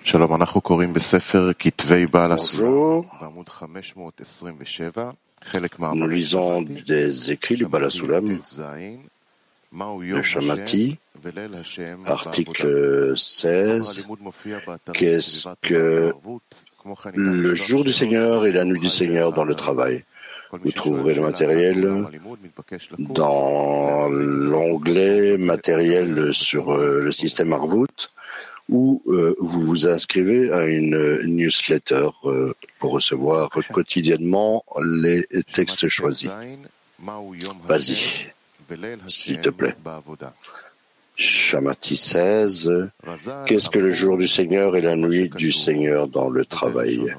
Bonjour, nous lisons des écrits du Baal HaSulam, le Shamati, article 16. Qu'est-ce que le jour du Seigneur et la nuit du Seigneur dans le travail? Vous trouverez le matériel dans l'onglet matériel sur le système Arvut, où vous vous inscrivez à une newsletter pour recevoir quotidiennement les textes choisis. Vas-y, s'il te plaît. Shamati 16. Qu'est-ce que le jour du Seigneur et la nuit du Seigneur dans le travail?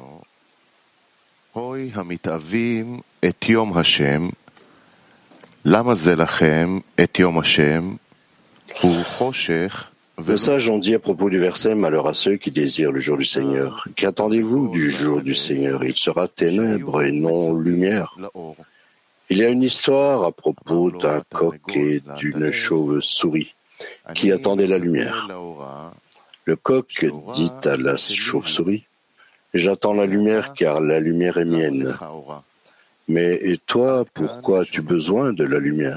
Le sage en dit à propos du verset « Malheur à ceux qui désirent le jour du Seigneur ». Qu'attendez-vous du jour du Seigneur? Il sera ténèbres et non lumière. Il y a une histoire à propos d'un coq et d'une chauve-souris qui attendaient la lumière. Le coq dit à la chauve-souris « J'attends la lumière car la lumière est mienne. Mais et toi, pourquoi as-tu besoin de la lumière ?»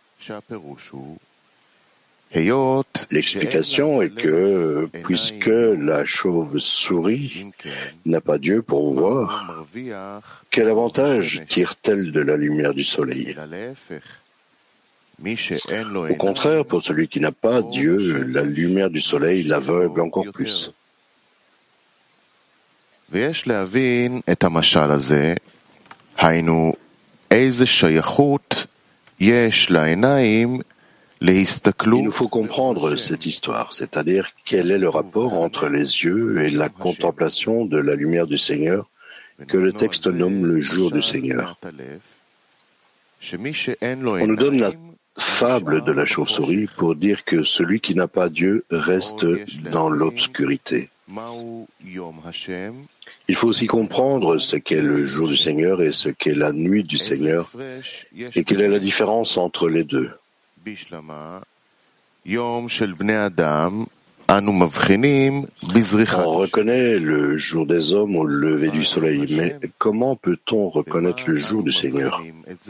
L'explication est que, puisque la chauve-souris n'a pas d'yeux pour voir, quel avantage tire-t-elle de la lumière du soleil? Au contraire, pour celui qui n'a pas d'yeux, la lumière du soleil l'aveugle encore plus. Il nous faut comprendre cette histoire, c'est-à-dire quel est le rapport entre les yeux et la contemplation de la lumière du Seigneur que le texte nomme le jour du Seigneur. On nous donne la fable de la chauve-souris pour dire que celui qui n'a pas d'yeux reste dans l'obscurité. Il faut aussi comprendre ce qu'est le jour du Seigneur et ce qu'est la nuit du Seigneur et quelle est la différence entre les deux. On reconnaît le jour des hommes au lever du soleil, mais comment peut-on reconnaître le jour du Seigneur?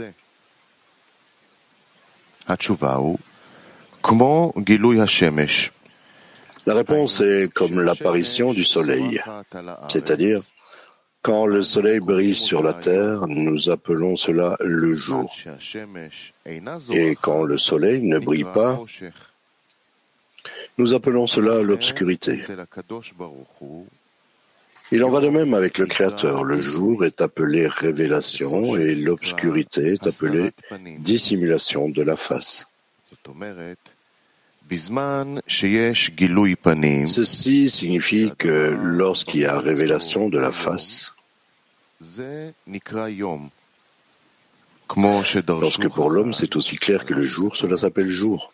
La réponse est comme l'apparition du soleil, c'est-à-dire quand le soleil brille sur la terre, nous appelons cela le jour. Et quand le soleil ne brille pas, nous appelons cela l'obscurité. Il en va de même avec le Créateur. Le jour est appelé révélation et l'obscurité est appelée dissimulation de la face. Ceci signifie que lorsqu'il y a révélation de la face, lorsque pour l'homme c'est aussi clair que le jour, cela s'appelle jour.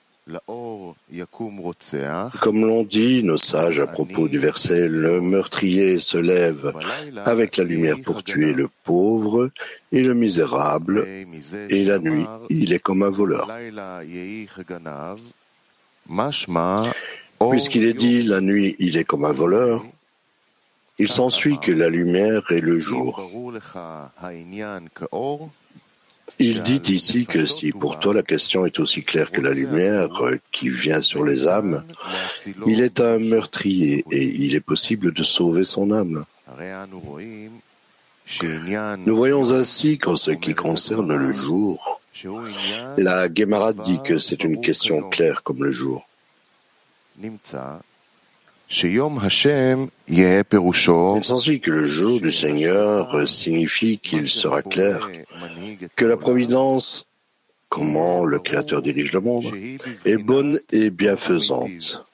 Comme l'ont dit nos sages à propos du verset, le meurtrier se lève avec la lumière pour tuer le pauvre et le misérable, et la nuit, il est comme un voleur. Puisqu'il est dit la nuit, il est comme un voleur, il s'ensuit que la lumière est le jour. Il dit ici que si pour toi la question est aussi claire que la lumière qui vient sur les âmes, il est un meurtrier et il est possible de sauver son âme. Nous voyons ainsi qu'en ce qui concerne le jour, la Gemara dit que c'est une question claire comme le jour. Il s'ensuit que le jour du Seigneur signifie qu'il sera clair, que la providence, comment le Créateur dirige le monde, est bonne et bienfaisante.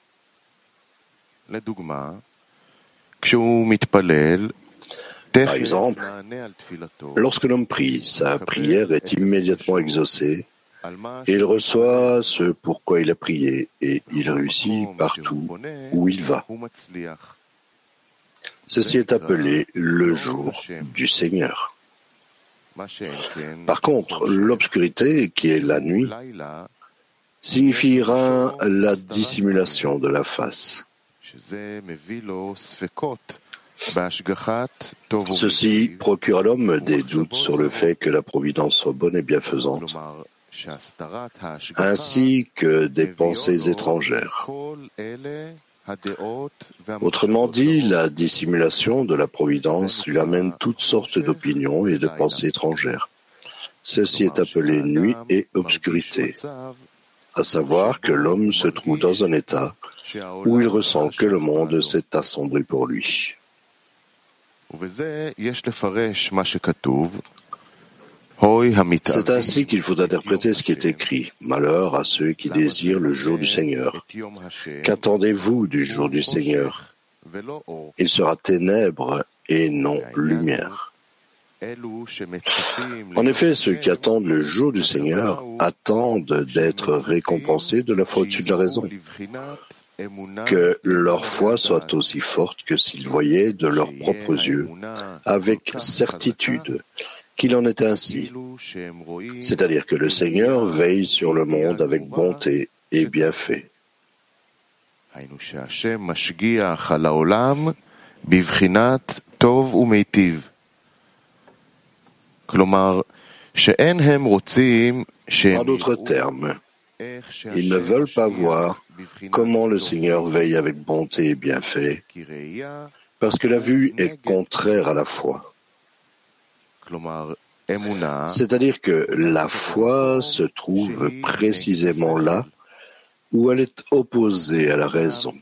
Par exemple, lorsque l'homme prie, sa prière est immédiatement exaucée et il reçoit ce pourquoi il a prié et il réussit partout où il va. Ceci est appelé le jour du Seigneur. Par contre, l'obscurité, qui est la nuit, signifiera la dissimulation de la face. Ceci procure à l'homme des doutes sur le fait que la providence soit bonne et bienfaisante, ainsi que des pensées étrangères. Autrement dit, la dissimulation de la providence lui amène toutes sortes d'opinions et de pensées étrangères. Ceci est appelé nuit et obscurité, à savoir que l'homme se trouve dans un état où il ressent que le monde s'est assombri pour lui. C'est ainsi qu'il faut interpréter ce qui est écrit. Malheur à ceux qui désirent le jour du Seigneur. Qu'attendez-vous du jour du Seigneur? Il sera ténèbres et non lumière. En effet, ceux qui attendent le jour du Seigneur attendent d'être récompensés de la foi au-dessus de la raison, que leur foi soit aussi forte que s'ils voyaient de leurs propres yeux, avec certitude, qu'il en est ainsi, c'est-à-dire que le Seigneur veille sur le monde avec bonté et bienfait. En d'autres termes, ils ne veulent pas voir comment le Seigneur veille avec bonté et bienfait, parce que la vue est contraire à la foi. C'est-à-dire que la foi se trouve précisément là où elle est opposée à la raison.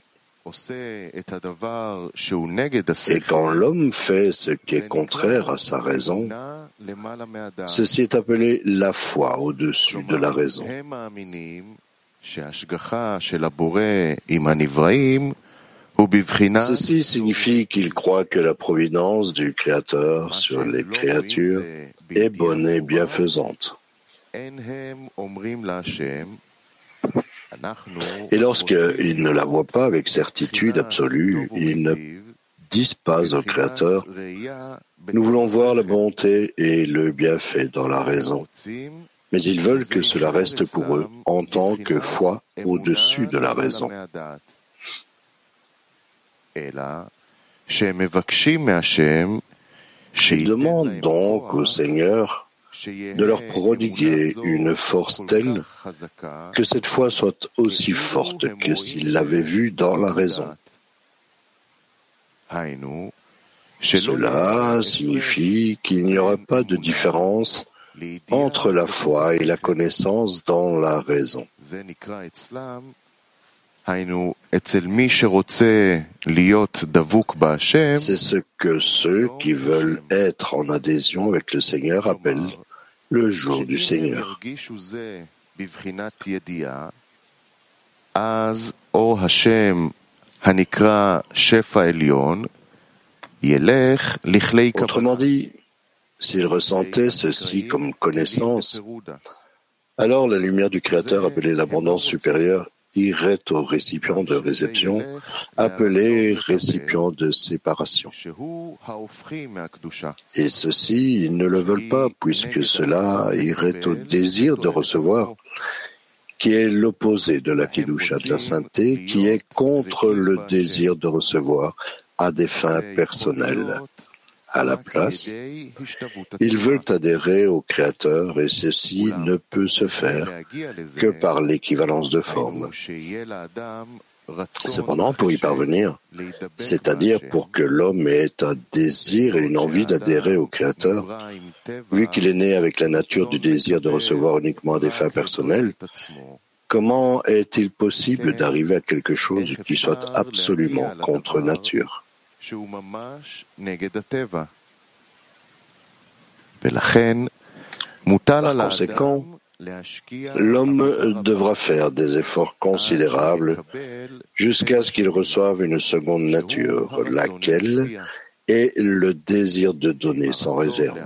Et quand l'homme fait ce qui est contraire à sa raison, ceci est appelé la foi au-dessus de la raison. Ceci signifie qu'il croit que la providence du Créateur sur les créatures est bonne et bienfaisante. Et lorsqu'ils ne la voient pas avec certitude absolue, ils ne disent pas au Créateur « Nous voulons voir la bonté et le bienfait dans la raison », mais ils veulent que cela reste pour eux en tant que foi au-dessus de la raison. Ils demandent donc au Seigneur de leur prodiguer une force telle que cette foi soit aussi forte que s'ils l'avaient vue dans la raison. Cela signifie qu'il n'y aura pas de différence entre la foi et la connaissance dans la raison. C'est ce que ceux qui veulent être en adhésion avec le Seigneur appellent le jour du Seigneur. Autrement dit, s'ils ressentaient ceci comme connaissance, alors la lumière du Créateur appelée l'abondance supérieure irait au récipient de réception, appelé récipient de séparation. Et ceci, ils ne le veulent pas, puisque cela irait au désir de recevoir, qui est l'opposé de la Kedusha de la sainteté, qui est contre le désir de recevoir à des fins personnelles. À la place, ils veulent adhérer au Créateur et ceci ne peut se faire que par l'équivalence de forme. Cependant, pour y parvenir, c'est-à-dire pour que l'homme ait un désir et une envie d'adhérer au Créateur, vu qu'il est né avec la nature du désir de recevoir uniquement à des fins personnelles, comment est-il possible d'arriver à quelque chose qui soit absolument contre nature? Par conséquent, l'homme devra faire des efforts considérables jusqu'à ce qu'il reçoive une seconde nature, laquelle est le désir de donner sans réserve.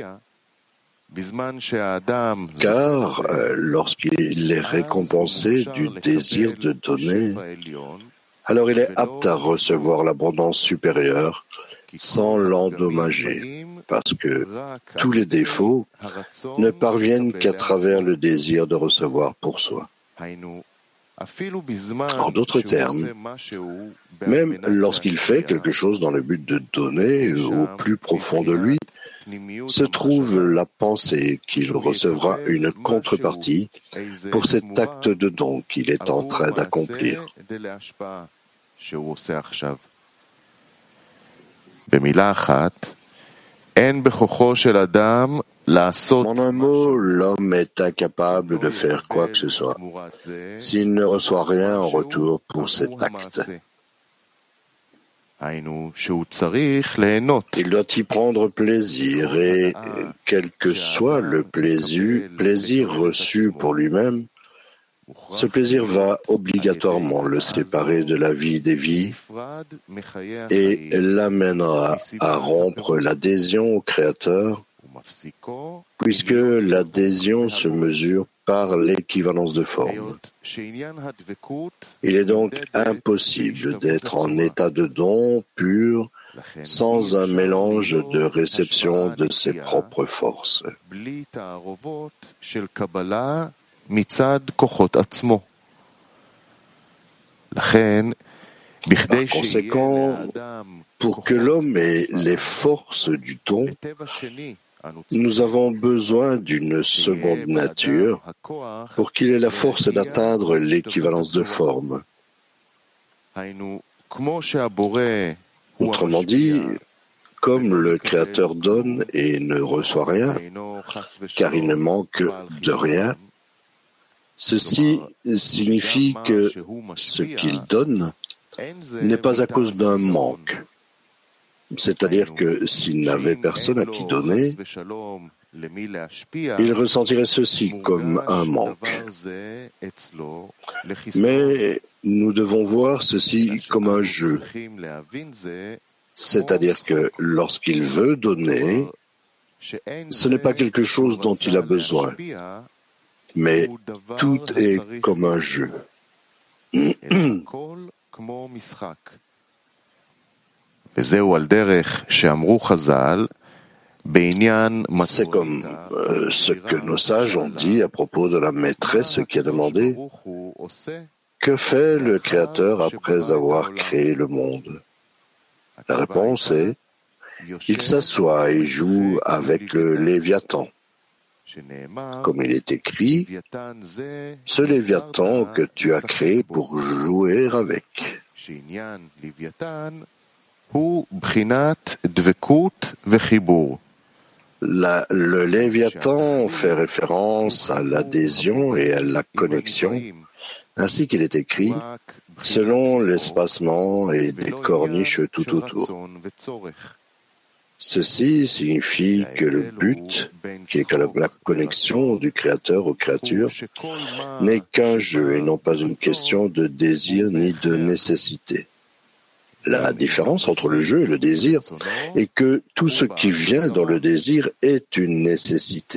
Car lorsqu'il est récompensé du désir de donner, alors il est apte à recevoir l'abondance supérieure sans l'endommager, parce que tous les défauts ne parviennent qu'à travers le désir de recevoir pour soi. En d'autres termes, même lorsqu'il fait quelque chose dans le but de donner au plus profond de lui, se trouve la pensée qu'il recevra une contrepartie pour cet acte de don qu'il est en train d'accomplir. En un mot, l'homme est incapable de faire quoi que ce soit s'il ne reçoit rien en retour pour cet acte. Il doit y prendre plaisir et, quel que soit le plaisir reçu pour lui-même, ce plaisir va obligatoirement le séparer de la vie des vies et l'amènera à rompre l'adhésion au Créateur, puisque l'adhésion se mesure par l'équivalence de forme. Il est donc impossible d'être en état de don pur sans un mélange de réception de ses propres forces. Par conséquent, pour que l'homme ait les forces du don, nous avons besoin d'une seconde nature pour qu'il ait la force d'atteindre l'équivalence de forme. Autrement dit, comme le Créateur donne et ne reçoit rien, car il ne manque de rien, ceci signifie que ce qu'il donne n'est pas à cause d'un manque. C'est-à-dire que s'il n'avait personne à qui donner, il ressentirait ceci comme un manque. Mais nous devons voir ceci comme un jeu. C'est-à-dire que lorsqu'il veut donner, ce n'est pas quelque chose dont il a besoin, mais tout est comme un jeu. C'est comme ce que nos sages ont dit à propos de la maîtresse qui a demandé « Que fait le Créateur après avoir créé le monde ?» La réponse est « Il s'assoit et joue avec le Léviathan. » Comme il est écrit, ce Léviathan que tu as créé pour jouer avec. Le Léviathan fait référence à l'adhésion et à la connexion, ainsi qu'il est écrit, selon l'espacement et des corniches tout autour. Ceci signifie que le but, qui est la connexion du Créateur aux créatures, n'est qu'un jeu et non pas une question de désir ni de nécessité. La différence entre le jeu et le désir est que tout ce qui vient dans le désir est une nécessité.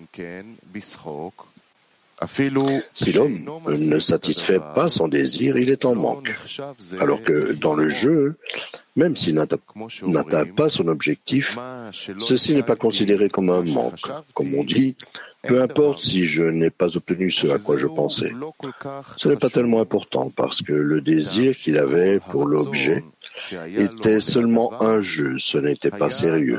Si l'homme ne satisfait pas son désir, il est en manque. Alors que dans le jeu, même s'il n'atteint pas son objectif, ceci n'est pas considéré comme un manque. Comme on dit, peu importe si je n'ai pas obtenu ce à quoi je pensais. Ce n'est pas tellement important parce que le désir qu'il avait pour l'objet était seulement un jeu, ce n'était pas sérieux.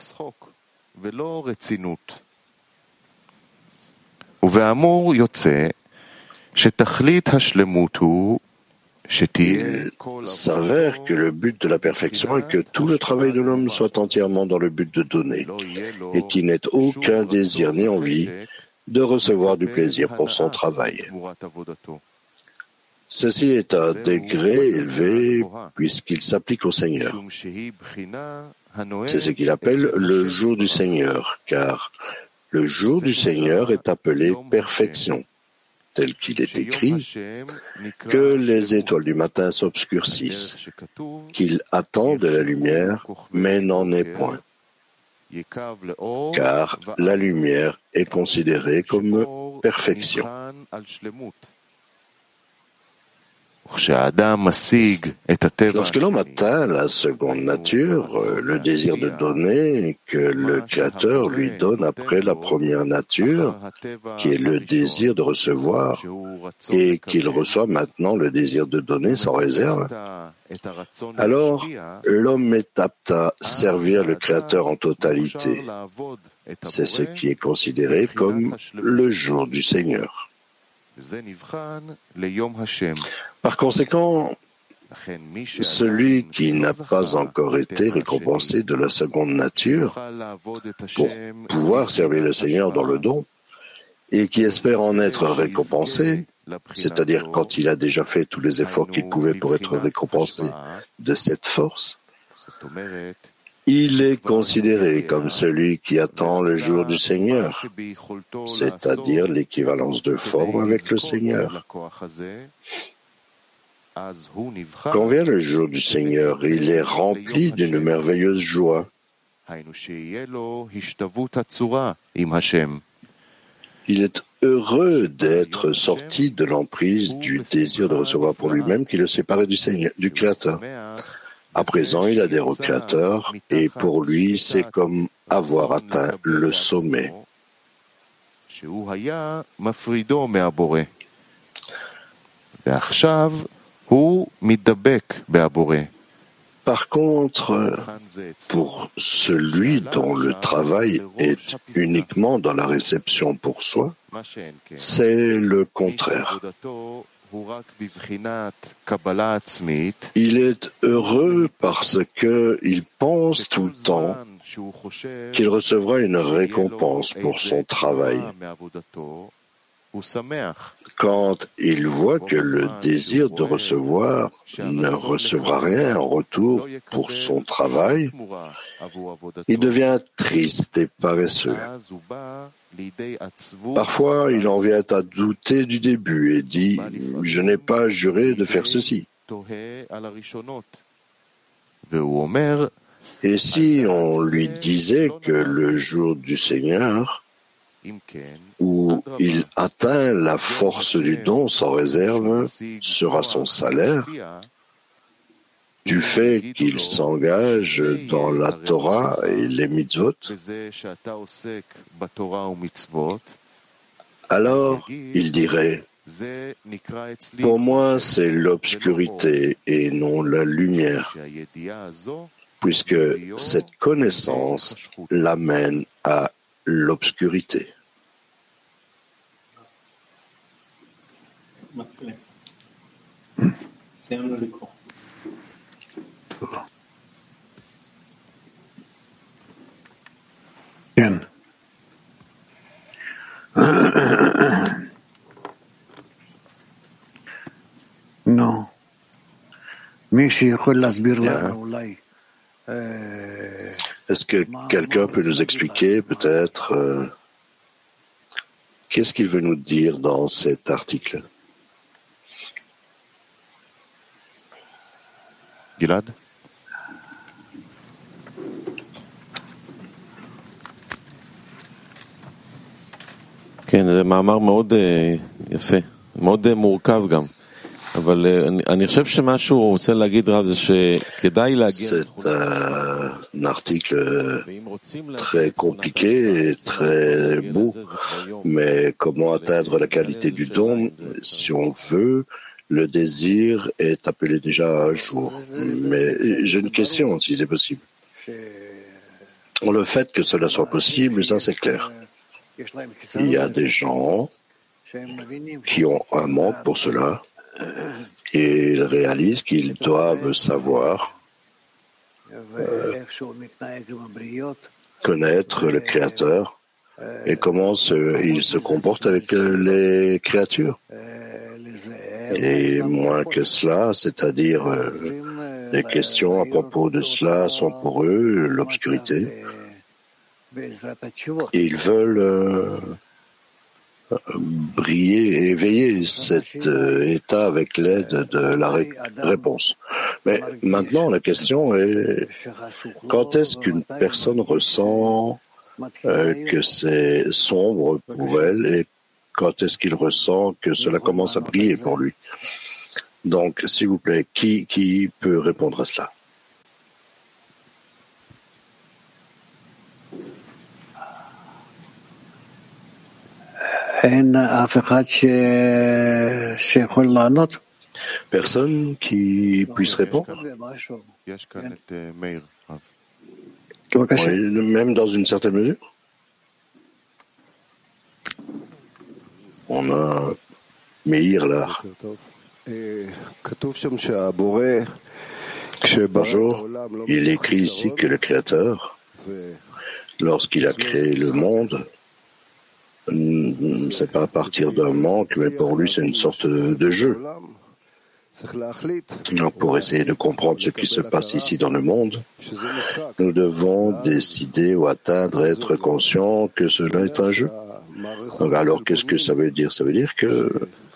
Il s'avère que le but de la perfection est que tout le travail de l'homme soit entièrement dans le but de donner et qu'il n'ait aucun désir ni envie de recevoir du plaisir pour son travail. Ceci est un degré élevé puisqu'il s'applique au Seigneur. C'est ce qu'il appelle le jour du Seigneur, car le jour du Seigneur est appelé perfection, tel qu'il est écrit, que les étoiles du matin s'obscurcissent, qu'il attend de la lumière, mais n'en est point. Car la lumière est considérée comme perfection. Lorsque l'homme atteint la seconde nature, le désir de donner que le Créateur lui donne après la première nature, qui est le désir de recevoir, et qu'il reçoit maintenant le désir de donner sans réserve, alors l'homme est apte à servir le Créateur en totalité. C'est ce qui est considéré comme le jour du Seigneur. Par conséquent, celui qui n'a pas encore été récompensé de la seconde nature pour pouvoir servir le Seigneur dans le don et qui espère en être récompensé, c'est-à-dire quand il a déjà fait tous les efforts qu'il pouvait pour être récompensé de cette force, il est considéré comme celui qui attend le jour du Seigneur, c'est-à-dire l'équivalence de forme avec le Seigneur. Quand vient le jour du Seigneur, il est rempli d'une merveilleuse joie. Il est heureux d'être sorti de l'emprise du désir de recevoir pour lui-même qui le séparait du Créateur. À présent, il adhère au Créateur et pour lui, c'est comme avoir atteint le sommet. Par contre, pour celui dont le travail est uniquement dans la réception pour soi, c'est le contraire. Il est heureux parce qu'il pense tout le temps qu'il recevra une récompense pour son travail. Quand il voit que le désir de recevoir ne recevra rien en retour pour son travail, il devient triste et paresseux. Parfois, il en vient à douter du début et dit « Je n'ai pas juré de faire ceci ». Et si on lui disait que le jour du Seigneur, où il atteint la force du don sans réserve, sera son salaire, du fait qu'il s'engage dans la Torah et les mitzvot, alors il dirait « Pour moi, c'est l'obscurité et non la lumière, puisque cette connaissance l'amène à l'obscurité. » כן. נו, מי שיכול להסביר לנו אולי. Est-ce que quelqu'un peut nous expliquer peut-être qu'est-ce qu'il veut nous dire dans cet article? Gilad? כן, זה מאמר מאוד יפה, מאוד מורכב גם. אבל אני חושב שמה שהוא רוצה להגיד רב זה שכדאי להגיע... C'est un article très compliqué et très beau, mais comment atteindre la qualité du don? Si on veut, le désir est appelé déjà à jour. Mais j'ai une question, si c'est possible. Le fait que cela soit possible, ça c'est clair. Il y a des gens qui ont un manque pour cela et ils réalisent qu'ils doivent savoir connaître le Créateur et comment il se comporte avec les créatures. Et moins que cela, c'est-à-dire les questions à propos de cela sont pour eux l'obscurité. Ils veulent briller et éveiller cet état avec l'aide de la réponse. Mais maintenant, la question est quand est-ce qu'une personne ressent que c'est sombre pour elle et quand est-ce qu'il ressent que cela commence à briller pour lui? Donc, s'il vous plaît, qui peut répondre à cela? Personne qui puisse répondre? Oui, même dans une certaine mesure. On a Meir là. Bonjour. Il écrit ici que le Créateur, lorsqu'il a créé le monde, c'est pas à partir d'un manque, mais pour lui c'est une sorte de jeu. Donc pour essayer de comprendre ce qui se passe ici dans le monde, nous devons décider ou atteindre, être conscients que cela est un jeu. Donc alors qu'est-ce que ça veut dire? Ça veut dire que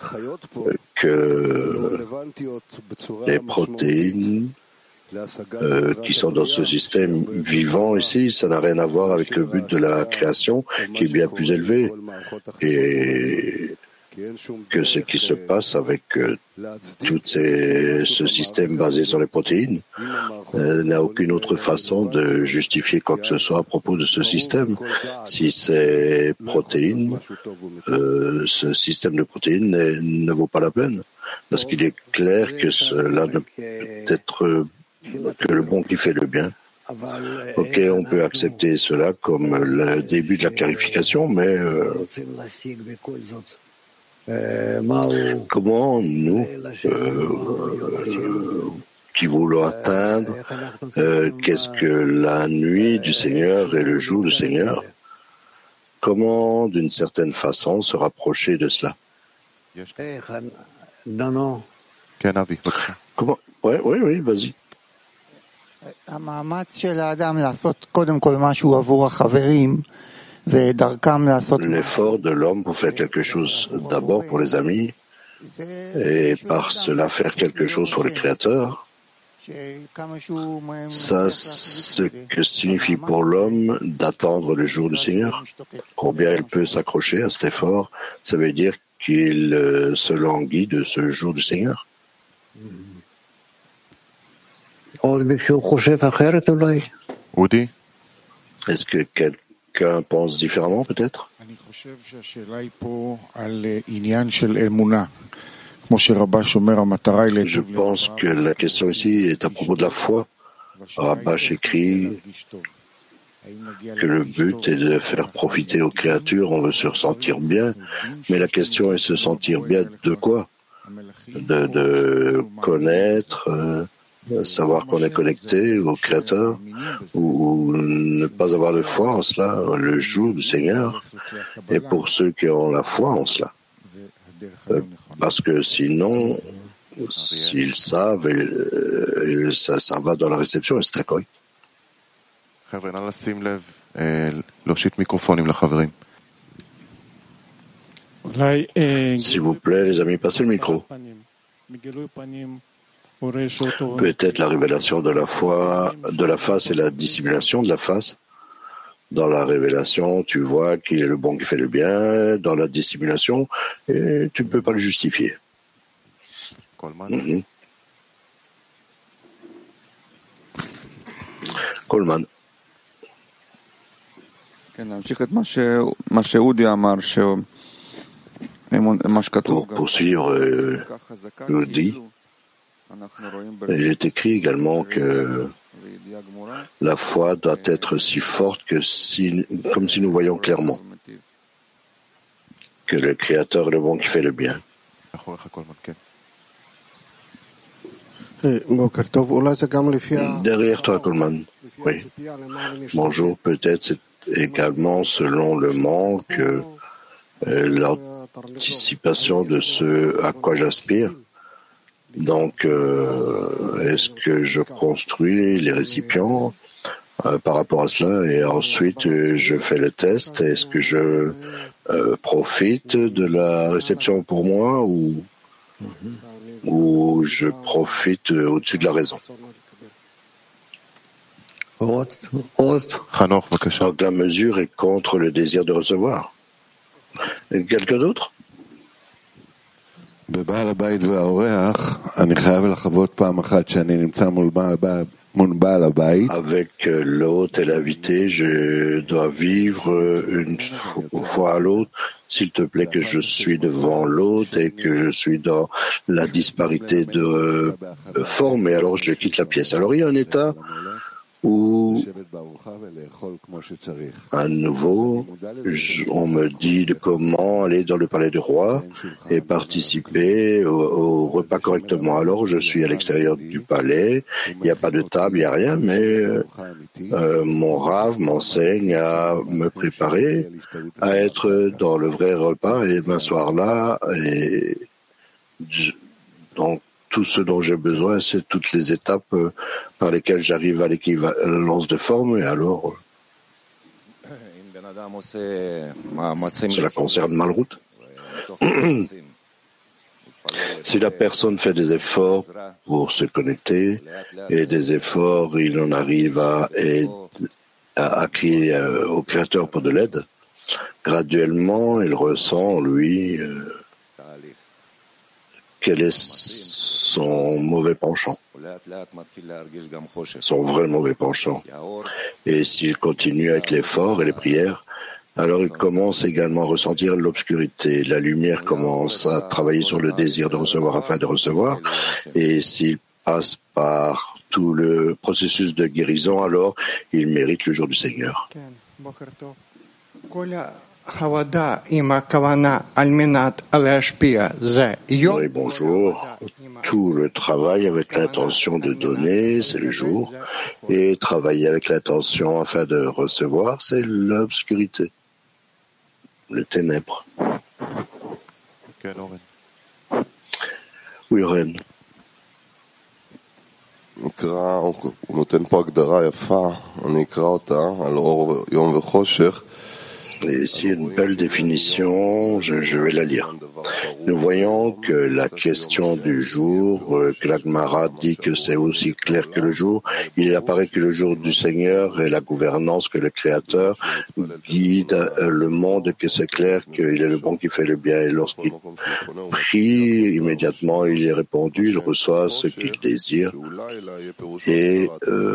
les protéines qui sont dans ce système vivant ici, ça n'a rien à voir avec le but de la création qui est bien plus élevé, et que ce qui se passe avec tout ce système basé sur les protéines n'a aucune autre façon de justifier quoi que ce soit à propos de ce système. Si ces protéines, ce système de protéines ne vaut pas la peine, parce qu'il est clair que cela ne peut être que le bon qui fait le bien. Ok, on peut accepter cela comme le début de la clarification, mais comment nous, qui voulons atteindre, qu'est-ce que la nuit du Seigneur et le jour du Seigneur, comment d'une certaine façon se rapprocher de cela? Comment? Oui, vas-y. L'effort de l'homme pour faire quelque chose d'abord pour les amis et par cela faire quelque chose pour le Créateur, ça, ce que signifie pour l'homme d'attendre le jour du Seigneur, combien il peut s'accrocher à cet effort, ça veut dire qu'il se languit de ce jour du Seigneur. Est-ce que quelqu'un pense différemment, peut-être? Je pense que la question ici est à propos de la foi. Rabash écrit que le but est de faire profiter aux créatures, on veut se sentir bien, mais la question est se sentir bien de quoi? De connaître, savoir qu'on est connecté au Créateur, ou ne pas avoir de foi en cela, le jour du Seigneur, et pour ceux qui ont la foi en cela. Parce que sinon, s'ils savent, ça va dans la réception et c'est très correct. S'il vous plaît, les amis, passez le micro. Peut-être la révélation de la foi, de la face et la dissimulation de la face. Dans la révélation, tu vois qu'il est le bon qui fait le bien. Dans la dissimulation, et tu ne peux pas le justifier. Coleman. Pour poursuivre Udi, il est écrit également que la foi doit être si forte que comme si nous voyons clairement que le Créateur est le bon qui fait le bien. Derrière toi, Coleman. Oui. Bonjour, peut-être c'est également selon le manque, l'anticipation de ce à quoi j'aspire. Donc, est-ce que je construis les récipients par rapport à cela et ensuite je fais le test? Est-ce que je profite de la réception pour moi ou je profite au-dessus de la raison? Donc la mesure est contre le désir de recevoir. Et quelqu'un d'autre? Avec l'hôte et l'invité, je dois vivre une fois à l'autre. S'il te plaît, que je suis devant l'hôte et que je suis dans la disparité de forme, et alors je quitte la pièce. Alors il y a un état où, à nouveau, on me dit de comment aller dans le palais du roi et participer au repas correctement. Alors je suis à l'extérieur du palais, il n'y a pas de table, il n'y a rien, mais mon Rav m'enseigne à me préparer à être dans le vrai repas et m'asseoir là. Et donc, tout ce dont j'ai besoin, c'est toutes les étapes par lesquelles j'arrive à l'équivalence de forme. Et alors, cela concerne Malroute. Si la personne fait des efforts pour se connecter et des efforts, il en arrive à crier au Créateur pour de l'aide, graduellement, il ressent, lui, quel est son mauvais penchant, son vrai mauvais penchant. Et s'il continue avec l'effort et les prières, alors il commence également à ressentir l'obscurité. La lumière commence à travailler sur le désir de recevoir afin de recevoir. Et s'il passe par tout le processus de guérison, alors il mérite le jour du Seigneur. Oui, bonjour. Tout le travail avec l'intention de donner, c'est le jour. Et travailler avec l'intention afin de recevoir, c'est l'obscurité, le ténèbres. Oui, Oren. הוא נותן פה הגדרה יפה, אני אקרא אותה, על אור יום וחושך. Et ici, une belle définition, je vais la lire. Nous voyons que la question du jour, que la Gemara dit que c'est aussi clair que le jour, il apparaît que le jour du Seigneur est la gouvernance, que le Créateur guide le monde, que c'est clair qu'il est le bon qui fait le bien. Et lorsqu'il prie, immédiatement il est répondu, il reçoit ce qu'il désire. Et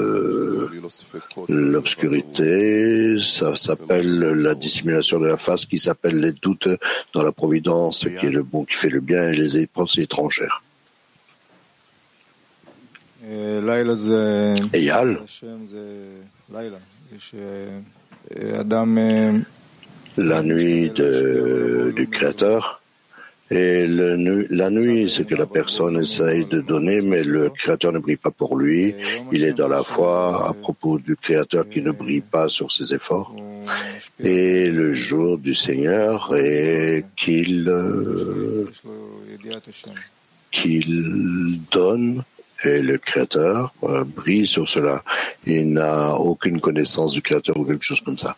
l'obscurité, ça s'appelle la dissimulation de la face, qui s'appelle les doutes dans la providence, qui est le bon qui fait le bien, et les pensées étrangères. Eyal, la nuit du Créateur. Et la nuit, c'est que la personne essaye de donner, mais le Créateur ne brille pas pour lui. Il est dans la foi à propos du Créateur qui ne brille pas sur ses efforts. Et le jour du Seigneur est qu'il donne, et le Créateur brille sur cela. Il n'a aucune connaissance du Créateur ou quelque chose comme ça.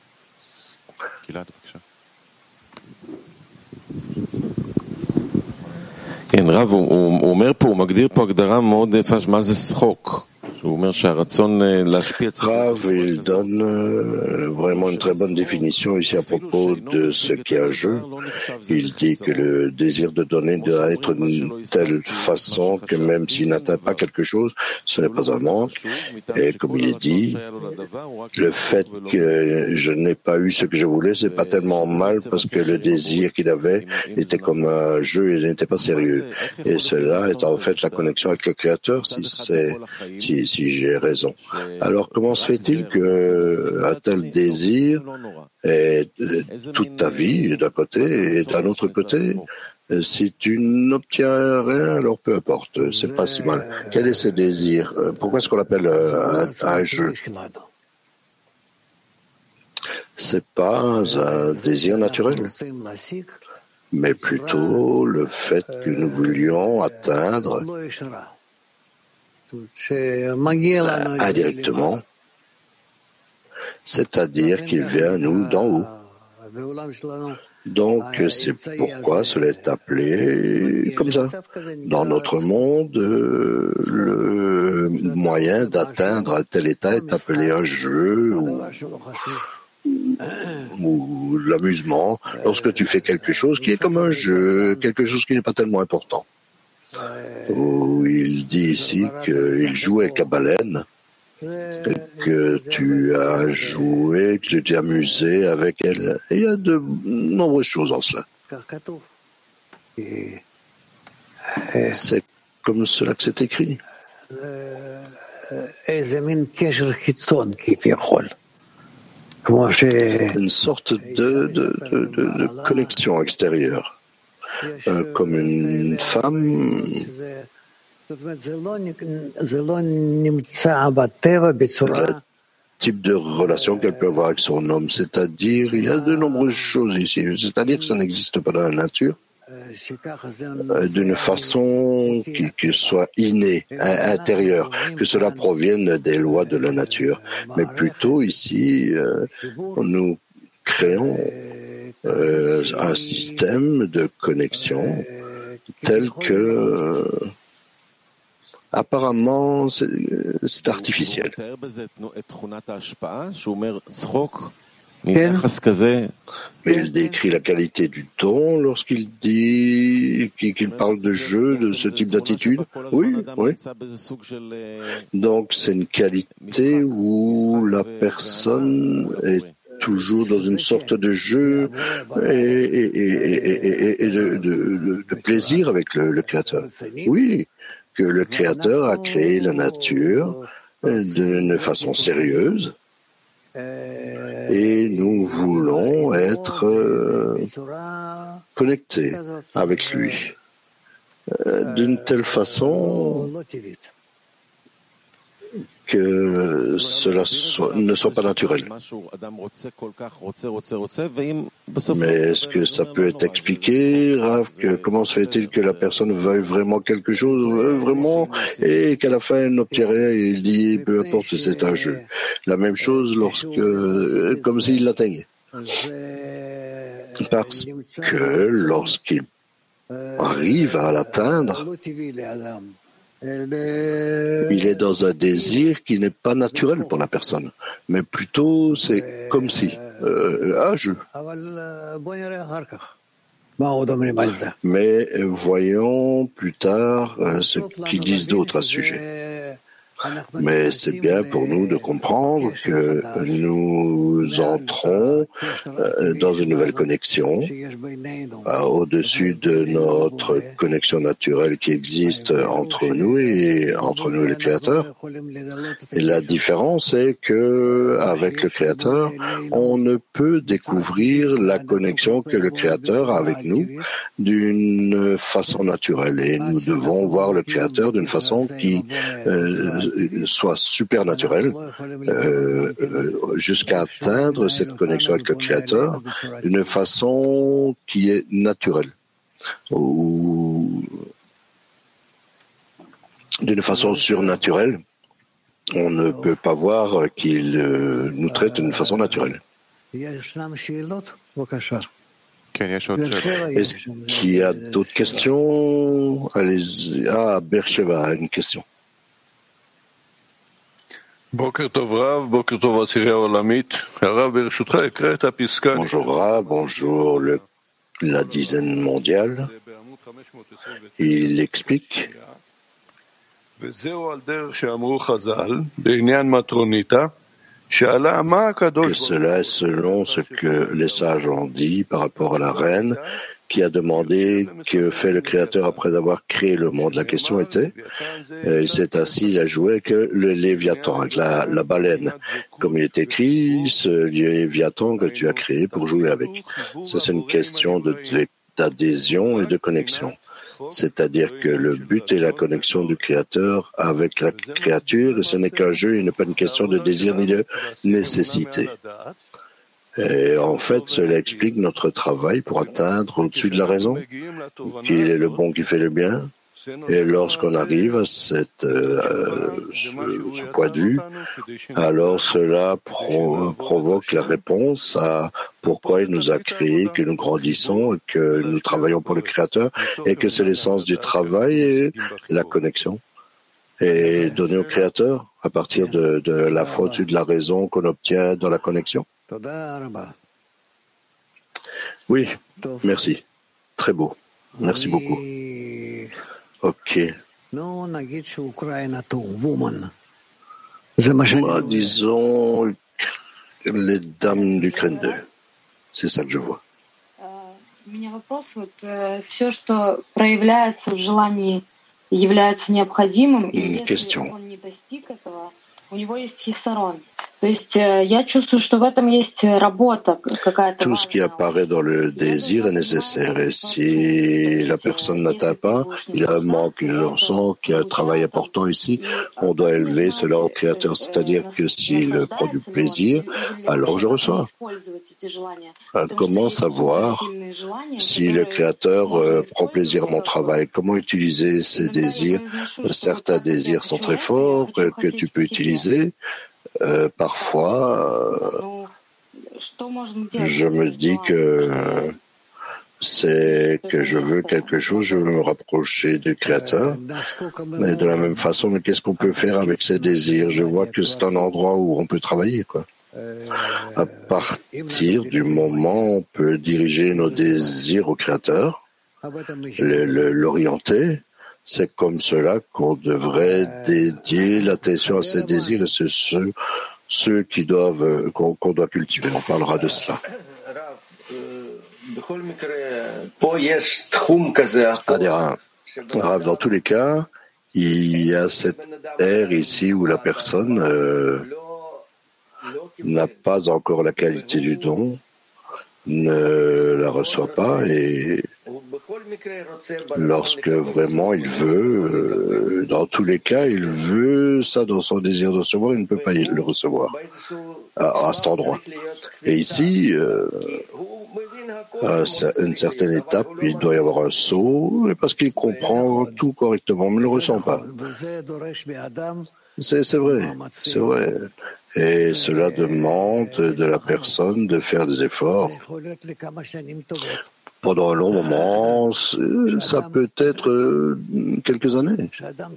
כן, רב, הוא אומר פה, הוא מגדיר פה הגדרה מאוד יפה, מה זה שחוק. Rav, il donne vraiment une très bonne définition ici à propos de ce qu'est un jeu. Il dit que le désir de donner doit être d'une telle façon que même s'il n'atteint pas quelque chose, ce n'est pas un manque. Et comme il est dit, le fait que je n'ai pas eu ce que je voulais, c'est pas tellement mal parce que le désir qu'il avait était comme un jeu et n'était pas sérieux. Et cela est en fait la connexion avec le Créateur, si j'ai raison. Alors comment se fait-il que un tel désir est toute ta vie d'un côté et d'un autre côté, si tu n'obtiens rien, alors peu importe, c'est pas si mal. Quel est ce désir? Pourquoi est-ce qu'on l'appelle un jeu? C'est pas un désir naturel, mais plutôt le fait que nous voulions atteindre indirectement, c'est-à-dire qu'il vient à nous d'en haut. Donc c'est pourquoi cela est appelé comme ça. Dans notre monde, le moyen d'atteindre un tel état est appelé un jeu ou l'amusement, lorsque tu fais quelque chose qui est comme un jeu, quelque chose qui n'est pas tellement important. Où il dit ici qu'il jouait avec la baleine, que tu as joué, que tu t'es amusé avec elle. Et il y a de nombreuses choses en cela. C'est comme cela que c'est écrit. Une sorte de connexion extérieure, comme une femme. Le type de relation qu'elle peut avoir avec son homme, c'est-à-dire, il y a de nombreuses choses ici, c'est-à-dire que ça n'existe pas dans la nature, d'une façon qui soit innée, intérieure, que cela provienne des lois de la nature. Mais plutôt ici, nous créons un système de connexion tel que apparemment c'est artificiel. Il décrit la qualité du don lorsqu'il dit qu'il parle de jeu, de ce type d'attitude. Oui, oui. Donc c'est une qualité où la personne est toujours dans une sorte de jeu et de plaisir avec le Créateur. Oui, que le Créateur a créé la nature d'une façon sérieuse. Et nous voulons être connectés avec lui d'une telle façon que cela ne soit pas naturel. Mais est-ce que ça peut être expliqué, Rav, comment se fait-il que la personne veuille vraiment quelque chose, vraiment, et qu'à la fin elle n'obtient rien et il dit, peu importe, c'est un jeu. La même chose comme s'il l'atteignait. Parce que lorsqu'il arrive à l'atteindre, il est dans un désir qui n'est pas naturel pour la personne, mais plutôt c'est comme si un jeu. Mais voyons plus tard ce qu'ils disent d'autres à ce sujet. Mais c'est bien pour nous de comprendre que nous entrons dans une nouvelle connexion au-dessus de notre connexion naturelle qui existe entre nous et le Créateur. Et la différence est que avec le Créateur, on ne peut découvrir la connexion que le Créateur a avec nous d'une façon naturelle. Et nous devons voir le Créateur d'une façon qui soit supernaturelle, jusqu'à atteindre cette connexion avec le Créateur d'une façon qui est naturelle, ou d'une façon surnaturelle. On ne peut pas voir qu'il nous traite d'une façon naturelle. Est-ce qu'il y a d'autres questions? Allez-y. Beersheba a une question. Bonjour Rav, bonjour la dizaine mondiale. Il explique que cela est selon ce que les sages ont dit par rapport à la reine qui a demandé que fait le Créateur après avoir créé le monde. La question était, il s'est assis, il a joué avec le Léviathan, avec la baleine. Comme il est écrit, ce Léviathan que tu as créé pour jouer avec. Ça, c'est une question d'adhésion et de connexion. C'est-à-dire que le but est la connexion du Créateur avec la créature, et ce n'est qu'un jeu, il n'est pas une question de désir ni de nécessité. Et en fait, cela explique notre travail pour atteindre au-dessus de la raison, qu'il est le bon qui fait le bien. Et lorsqu'on arrive à ce point de vue, alors cela provoque la réponse à pourquoi il nous a créés, que nous grandissons, et que nous travaillons pour le Créateur, et que c'est l'essence du travail et la connexion. Et donner au Créateur à partir de la foi au-dessus de la raison qu'on obtient dans la connexion. Oui, merci. Très beau. Merci beaucoup. Ok. Disons les dames d'Ukraine 2. C'est ça que je vois. У меня вопрос. Все, что проявляется в желании, является необходимым, и если он не достиг этого, у него есть хиссарон. То есть я чувствую, что в этом есть работа какая-то. Tout ce qui apparaît dans le désir est nécessaire. Et si la personne n'atteint pas, il y a un manque. Je ressens qu'il y a un travail important ici. On doit élever cela au Créateur. C'est-à-dire que s'il prend du plaisir, alors je reçois. Comment savoir si le Créateur prend plaisir à mon travail? Comment utiliser ces désirs? Certains désirs sont très forts que tu peux utiliser. Parfois, je me dis que c'est que je veux quelque chose, je veux me rapprocher du Créateur. Mais de la même façon, mais qu'est-ce qu'on peut faire avec ces désirs? Je vois que c'est un endroit où on peut travailler, quoi. À partir du moment où on peut diriger nos désirs au Créateur, l'orienter, c'est comme cela qu'on devrait dédier l'attention à ces désirs et c'est ceux qui doivent, qu'on doit cultiver. On parlera de cela. Adhérent, dans tous les cas, il y a cette ère ici où la personne n'a pas encore la qualité du don, ne la reçoit pas et lorsque vraiment il veut, dans tous les cas, il veut ça dans son désir de recevoir, il ne peut pas le recevoir à cet endroit. Et ici, à une certaine étape, il doit y avoir un saut parce qu'il comprend tout correctement, mais ne le ressent pas. C'est vrai, c'est vrai. Et cela demande de la personne de faire des efforts. Pendant un long moment, ça peut être quelques années.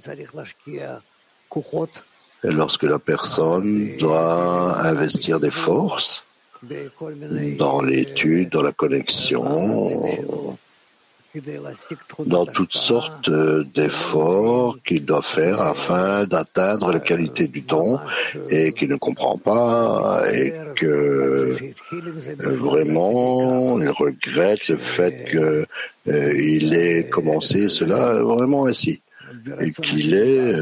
Et lorsque la personne doit investir des forces dans l'étude, dans la connexion, dans toutes sortes d'efforts qu'il doit faire afin d'atteindre la qualité du don et qu'il ne comprend pas et que vraiment il regrette le fait qu'il ait commencé cela vraiment ainsi et qu'il est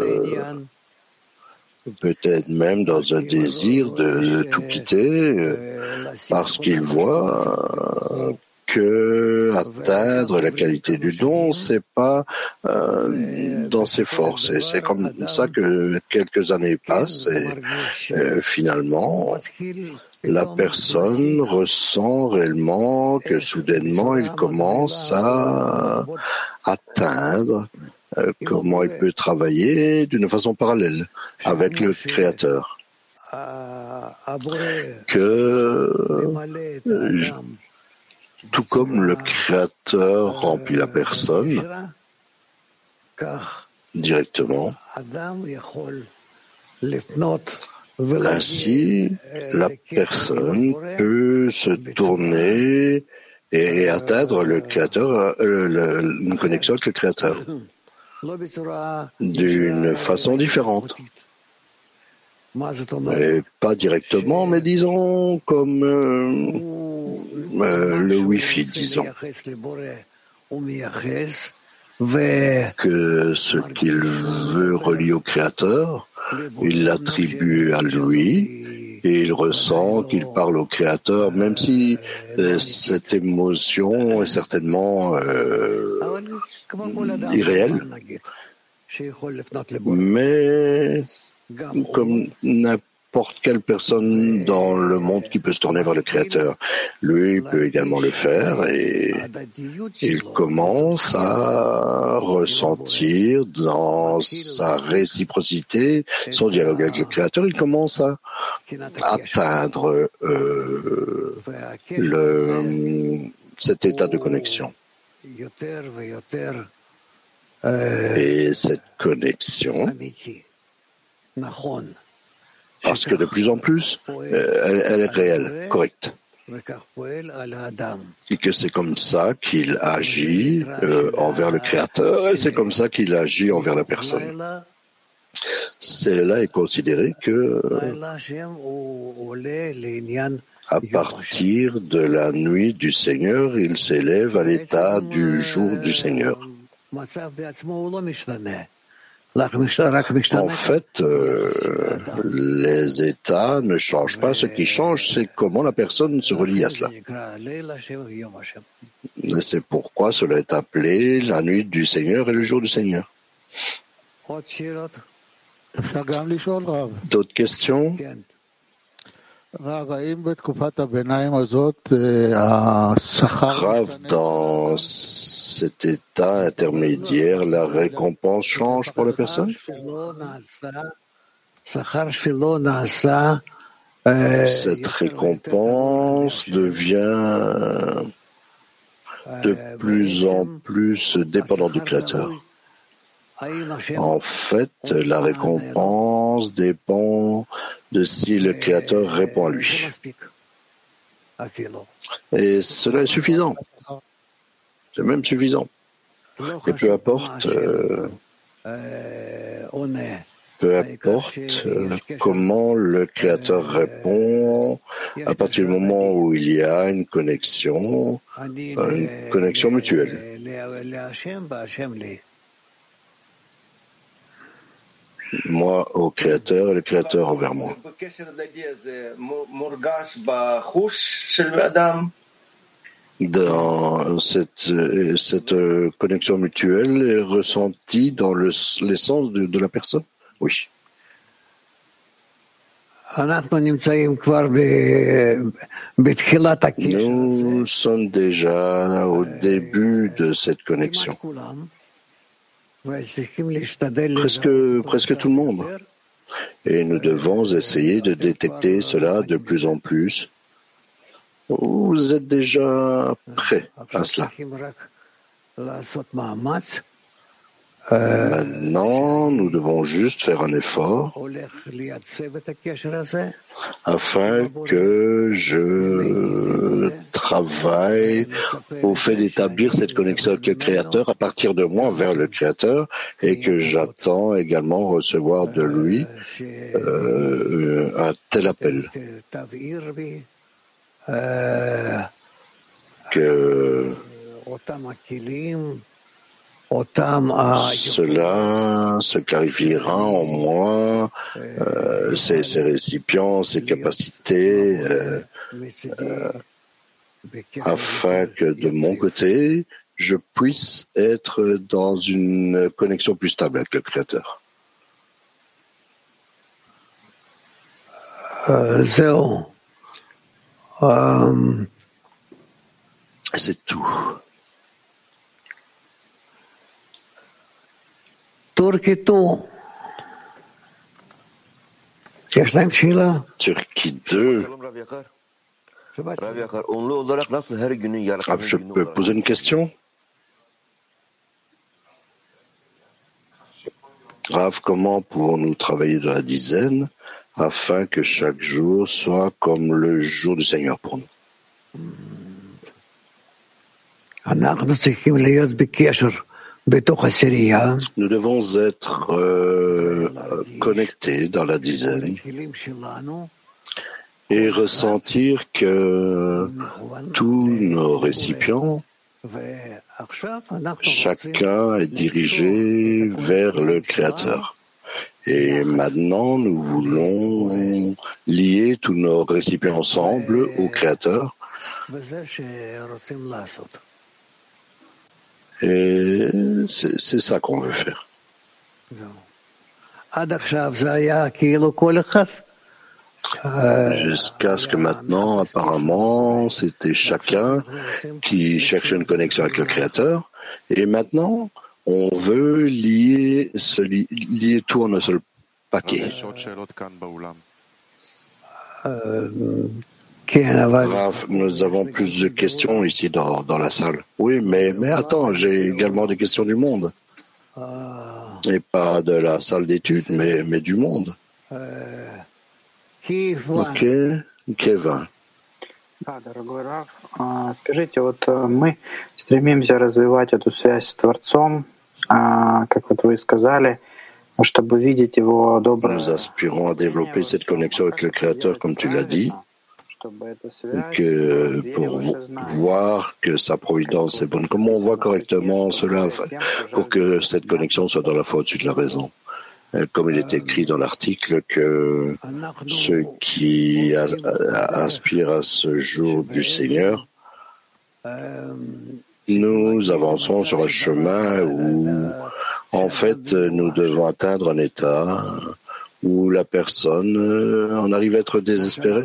peut-être même dans un désir de tout quitter parce qu'il voit que atteindre la qualité du don, c'est pas dans ses forces. Et c'est comme ça que quelques années passent et finalement, la personne ressent réellement que soudainement, il commence à atteindre comment il peut travailler d'une façon parallèle avec le Créateur. Tout comme le Créateur remplit la personne directement, ainsi la personne peut se tourner et atteindre le Créateur, une connexion avec le Créateur d'une façon différente. Et pas directement, mais disons comme le Wi-Fi, disons. Que ce qu'il veut relier au Créateur, il l'attribue à lui et il ressent qu'il parle au Créateur, même si cette émotion est certainement irréelle. Mais comme n'importe quelle personne dans le monde qui peut se tourner vers le Créateur, lui peut également le faire et il commence à ressentir dans sa réciprocité, son dialogue avec le Créateur, il commence à atteindre cet état de connexion. Et cette connexion parce que de plus en plus, elle est réelle, correcte. Et que c'est comme ça qu'il agit envers le Créateur, et c'est comme ça qu'il agit envers la personne. Cela est considéré que à partir de la nuit du Seigneur, il s'élève à l'état du jour du Seigneur. En fait, les états ne changent pas. Ce qui change, c'est comment la personne se relie à cela. Et c'est pourquoi cela est appelé la nuit du Seigneur et le jour du Seigneur. D'autres questions? Rav, dans cet état intermédiaire, la récompense change pour la personne? Cette récompense devient de plus en plus dépendante du Créateur. En fait, la récompense dépend de si le Créateur répond à lui. Et cela est suffisant. C'est même suffisant. Et peu importe comment le Créateur répond, à partir du moment où il y a une connexion mutuelle. Moi au Créateur et le Créateur envers moi. Dans cette connexion mutuelle est ressentie dans l'essence de la personne? Oui. Nous sommes déjà au début de cette connexion. Presque tout le monde. Et nous devons essayer de détecter cela de plus en plus. Vous êtes déjà prêts à cela. Maintenant, nous devons juste faire un effort afin que je travaille au fait d'établir cette connexion avec le Créateur à partir de moi vers le Créateur et que j'attends également recevoir de lui un tel appel. Que cela se clarifiera en moi, ses récipients, ses capacités, afin que de mon côté, je puisse être dans une connexion plus stable avec le Créateur. C'est tout. Turquie 2. Je peux poser une question? Rav, comment pouvons-nous travailler dans la dizaine afin que chaque jour soit comme le jour du Seigneur pour nous? Nous devons être connectés dans la dizaine et ressentir que tous nos récipients, chacun est dirigé vers le Créateur. Et maintenant, nous voulons lier tous nos récipients ensemble au Créateur. Et c'est ça qu'on veut faire. Jusqu'à ce que maintenant, apparemment, c'était chacun qui cherchait une connexion avec le Créateur. Et maintenant, on veut lier tout en un seul paquet. Rav, nous avons plus de questions ici dans la salle. Oui, mais attends, j'ai également des questions du monde. Et pas de la salle d'études, mais du monde. Ok, Kevin. Да, дорогой Рав, скажите, вот мы стремимся развивать эту связь с Творцом, как вот вы сказали, чтобы видеть его доброе. Nous aspirons à développer cette connexion avec le Créateur, comme tu l'as dit, que pour voir que sa providence est bonne. Comment on voit correctement cela pour que cette connexion soit dans la foi au-dessus de la raison? Comme il est écrit dans l'article que ceux qui aspirent à ce jour du Seigneur, nous avançons sur un chemin où, en fait, nous devons atteindre un état où la personne en arrive à être désespérée.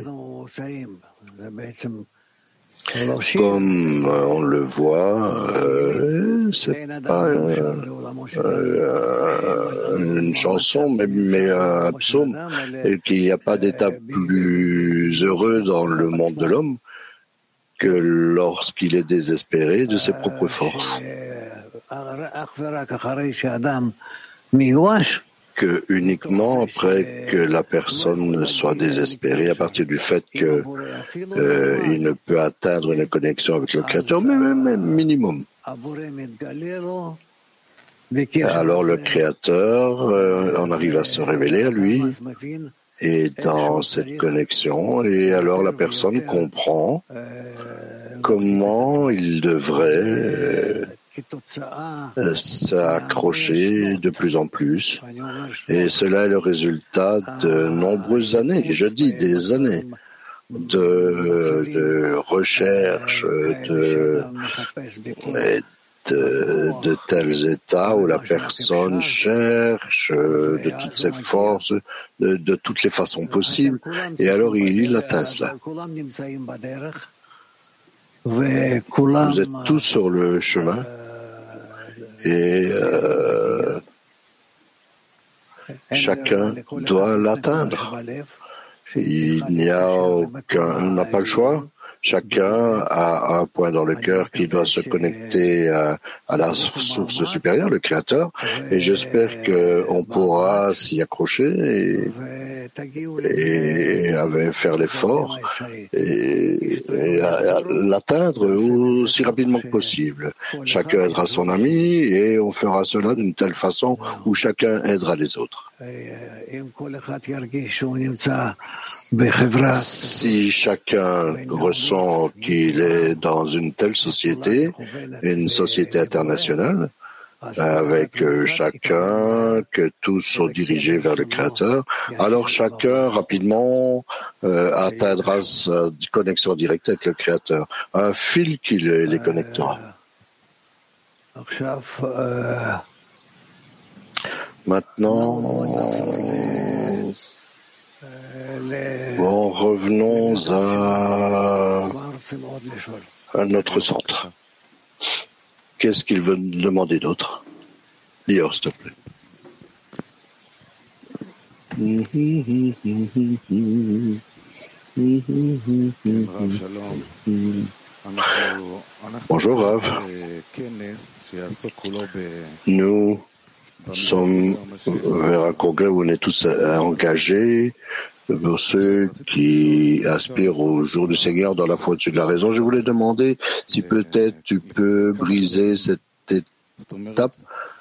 Comme on le voit, c'est pas une chanson, mais un psaume, et qu'il n'y a pas d'état plus heureux dans le monde de l'homme que lorsqu'il est désespéré de ses propres forces. Que uniquement après que la personne soit désespérée à partir du fait que il ne peut atteindre une connexion avec le Créateur, mais même minimum. Alors le Créateur, on arrive à se révéler à lui et dans cette connexion, et alors la personne comprend comment il devrait s'accrocher de plus en plus, et cela est le résultat de nombreuses années, je dis des années, de recherche, de tels états où la personne cherche de toutes ses forces, de toutes les façons possibles, et alors il atteint cela. Vous êtes tous sur le chemin et chacun doit l'atteindre. Il n'y a on n'a pas le choix. Chacun a un point dans le cœur qui doit se connecter à la source supérieure, le Créateur, et j'espère qu'on pourra s'y accrocher et faire l'effort et l'atteindre aussi rapidement que possible. Chacun aidera son ami et on fera cela d'une telle façon où chacun aidera les autres. Si chacun ressent qu'il est dans une telle société, une société internationale, avec chacun, que tous sont dirigés vers le Créateur, alors chacun rapidement atteindra sa connexion directe avec le Créateur, un fil qui les connectera. Maintenant, bon, revenons à notre centre. Qu'est-ce qu'il veut demander d'autre? Lior, s'il te plaît. Bonjour Rav. Nous sommes vers un congrès où on est tous engagés. Pour ceux qui aspirent au jour du Seigneur dans la foi au-dessus de la raison, je voulais demander si peut-être tu peux briser cette étape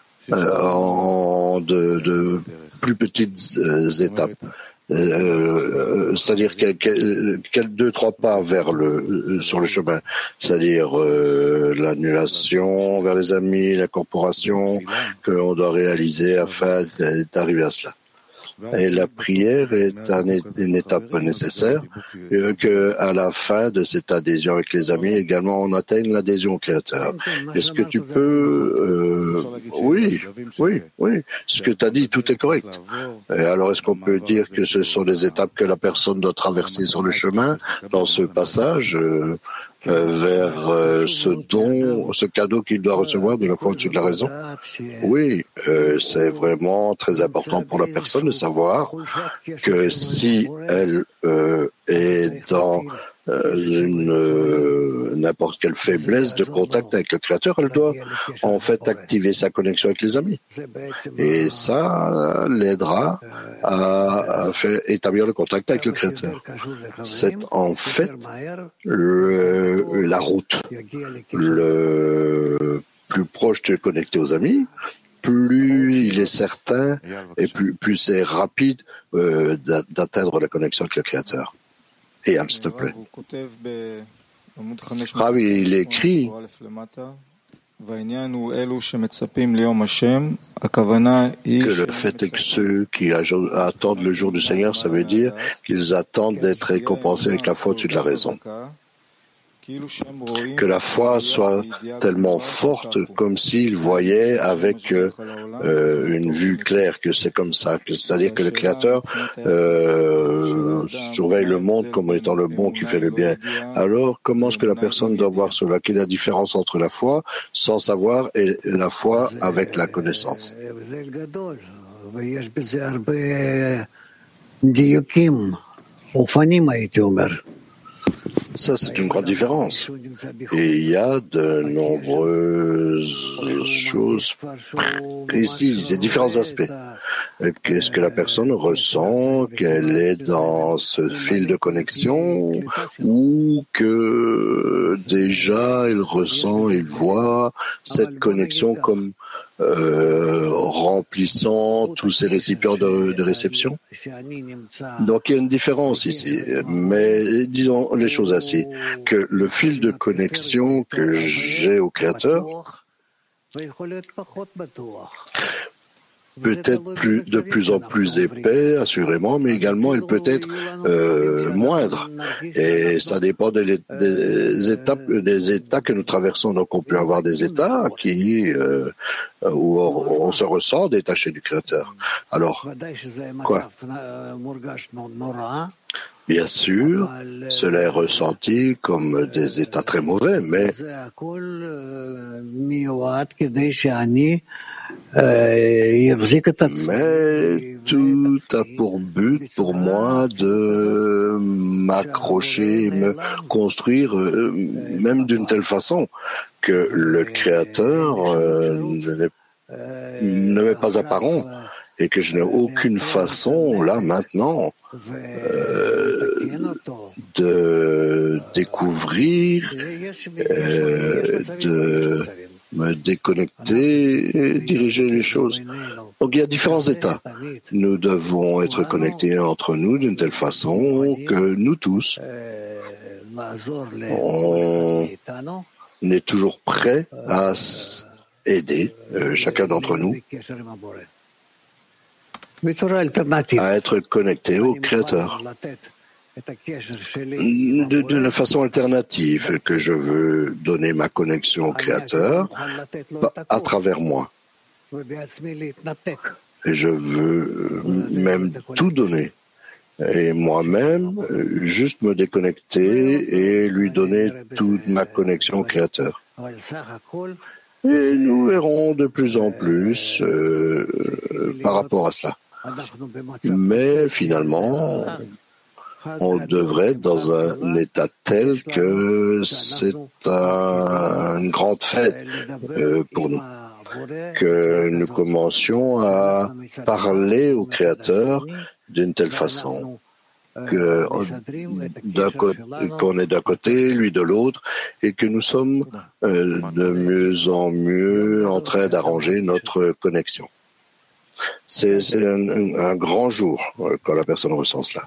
en de plus petites étapes. C'est-à-dire deux, trois pas vers sur le chemin, c'est-à-dire l'annulation vers les amis, l'incorporation qu'on doit réaliser afin d'arriver à cela. Et la prière est une étape nécessaire, que à la fin de cette adhésion avec les amis, également, on atteigne l'adhésion au Créateur. Est-ce que tu peux... Oui. Ce que tu as dit, tout est correct. Et alors, est-ce qu'on peut dire que ce sont des étapes que la personne doit traverser sur le chemin, dans ce passage vers ce don, ce cadeau qu'il doit recevoir de la foi au-dessus de la raison? Oui, c'est vraiment très important pour la personne de savoir que si elle est dans n'importe quelle faiblesse de contact avec le Créateur, elle doit en fait activer sa connexion avec les amis. Et ça l'aidera à faire établir le contact avec le Créateur. C'est en fait la route. Le plus proche tu es connecté aux amis, plus il est certain et plus c'est rapide d'atteindre la connexion avec le Créateur. Et s'il te plaît. Rav, il écrit que le fait est que ceux qui attendent le jour du Seigneur, ça veut dire qu'ils attendent d'être récompensés avec la foi au-dessus de la raison. Que la foi soit tellement forte comme s'ils voyaient avec une vue claire, que c'est comme ça, c'est-à-dire que le Créateur surveille le monde comme étant le bon qui fait le bien. Alors, comment est-ce que la personne doit voir cela? Quelle est la différence entre la foi sans savoir et la foi avec la connaissance? Ça, c'est une grande différence. Et il y a de nombreuses choses précises et différents aspects. Qu'est-ce que la personne ressent, qu'elle est dans ce fil de connexion, ou que déjà il ressent, il voit cette connexion comme remplissant tous ces récipients de réception. Donc il y a une différence ici, mais disons les choses ainsi, que le fil de connexion que j'ai au Créateur peut être de plus en plus épais, assurément, mais également il peut être moindre. Et ça dépend des états que nous traversons. Donc on peut avoir des états où on se ressent détaché du Créateur. Alors, quoi? Bien sûr, cela est ressenti comme des états très mauvais, mais tout a pour but, pour moi, de m'accrocher, me construire, même d'une telle façon que le Créateur ne m'est pas apparent et que je n'ai aucune façon, là, maintenant, de découvrir, de me déconnecter et diriger les choses. Donc il y a différents états. Nous devons être connectés entre nous d'une telle façon que nous tous, on est toujours prêts à aider chacun d'entre nous à être connectés au Créateur. D'une façon alternative, que je veux donner ma connexion au Créateur à travers moi. Et je veux même tout donner. Et moi-même, juste me déconnecter et lui donner toute ma connexion au Créateur. Et nous verrons de plus en plus par rapport à cela. Mais finalement, on devrait être dans un état tel que c'est une grande fête pour nous, que nous commencions à parler au Créateur d'une telle façon qu'on est d'un côté, lui de l'autre, et que nous sommes de mieux en mieux en train d'arranger notre connexion. C'est un grand jour quand la personne ressent cela.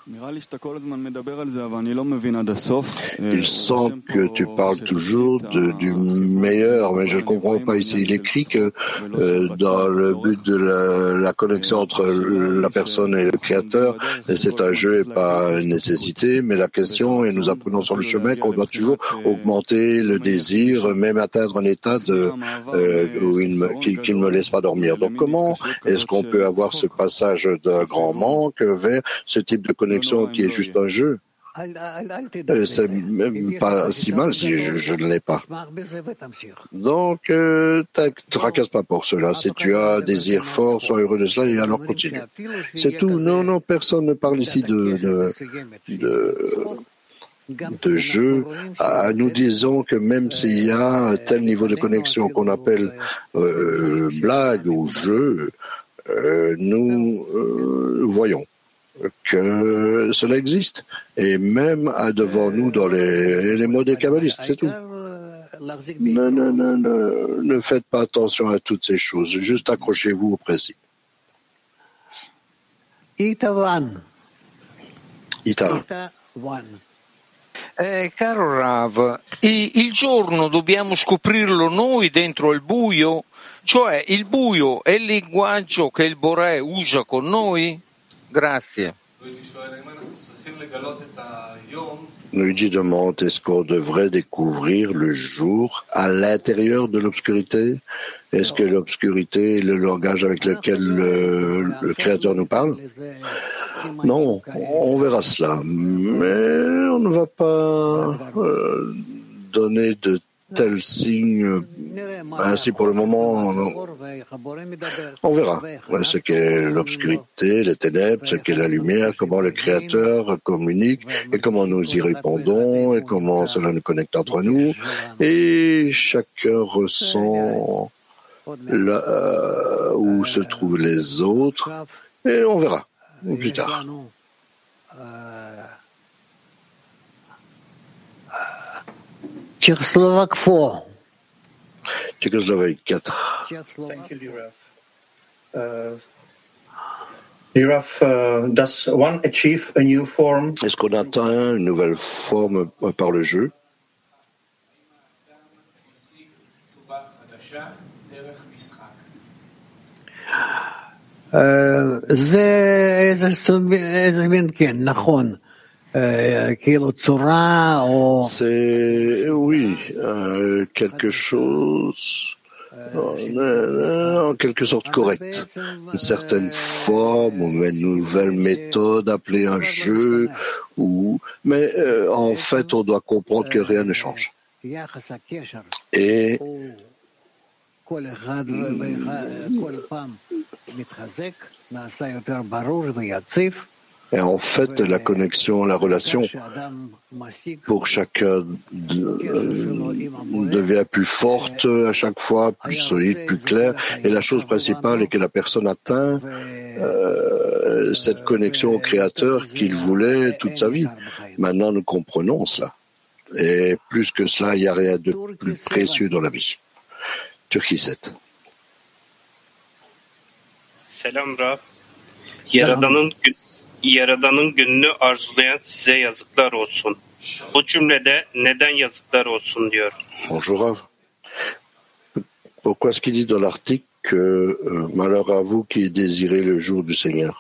Il sent que tu parles toujours du meilleur, mais je ne comprends pas ici. Il écrit que dans le but de la connexion entre la personne et le Créateur, c'est un jeu et pas une nécessité, mais la question, et nous apprenons sur le chemin qu'on doit toujours augmenter le désir, même atteindre un état qui ne me laisse pas dormir. Donc comment est-ce qu'on peut avoir ce passage d'un grand manque vers ce type de connexion qui est juste un jeu? C'est même pas si mal si je ne l'ai pas. Donc, te tracasse pas pour cela. Si tu as un désir fort, sois heureux de cela et alors continue. C'est tout. Non, personne ne parle ici de jeu, nous disons que même s'il y a un tel niveau de connexion qu'on appelle blague ou jeu, nous voyons que cela existe. Et même devant nous dans les mots des kabbalistes, c'est tout. Ne faites pas attention à toutes ces choses, juste accrochez-vous au précis. Itavan. Caro Rav, il giorno dobbiamo scoprirlo noi dentro il buio? Cioè il buio è il linguaggio che il Boré usa con noi? Grazie. Luigi demande, est-ce qu'on devrait découvrir le jour à l'intérieur de l'obscurité? Est-ce que l'obscurité est le langage avec lequel le Créateur nous parle? Non, on verra cela, mais on ne va pas donner de tels signes. Ainsi, pour le moment, on verra ce qu'est l'obscurité, les ténèbres, ce qu'est la lumière, comment le Créateur communique et comment nous y répondons et comment cela nous connecte entre nous. Et chacun ressent là où se trouvent les autres et on verra plus tard. Tchécoslovaquie 4. Thank you, Liraf. Does one achieve a new form? Est-ce qu'on atteint une nouvelle forme par le jeu? C'est, oui, quelque chose en quelque sorte correct, une certaine forme ou une nouvelle méthode appelée un jeu, mais en fait on doit comprendre que rien ne change. Et en fait, la connexion, la relation pour chacun devient plus forte à chaque fois, plus solide, plus claire. Et la chose principale est que la personne atteint cette connexion au Créateur qu'il voulait toute sa vie. Maintenant, nous comprenons cela. Et plus que cela, il n'y a rien de plus précieux dans la vie. Turquie 7. Selam Rab. Yaradanın gününü arzulayan size yazıklar olsun. Bu cümlede neden yazıklar olsun diyor. Bonjour Rav. Pourquoi est-ce qu'il dit dans l'article que malheur à vous qui désirez le jour du Seigneur?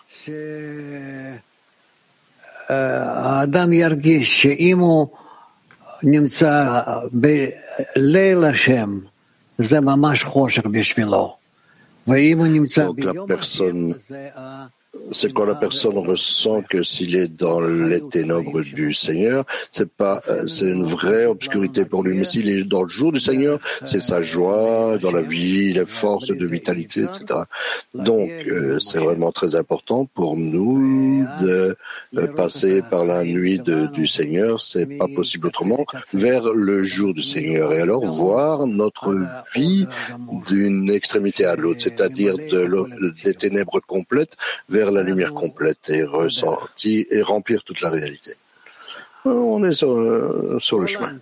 Adam yargish she'im hu nimtza beleil Hashem, ze mamash choshech bishvilo. Ve'im hu nimtza biyom Hashem, c'est quand la personne ressent que s'il est dans les ténèbres du Seigneur, c'est une vraie obscurité pour lui. Mais s'il est dans le jour du Seigneur, c'est sa joie dans la vie, les forces de vitalité, etc. Donc, c'est vraiment très important pour nous de passer par la nuit du Seigneur. C'est pas possible autrement, vers le jour du Seigneur. Et alors voir notre vie d'une extrémité à l'autre, c'est-à-dire des ténèbres complètes vers la lumière complète et ressentie et remplir toute la réalité. On est sur le chemin.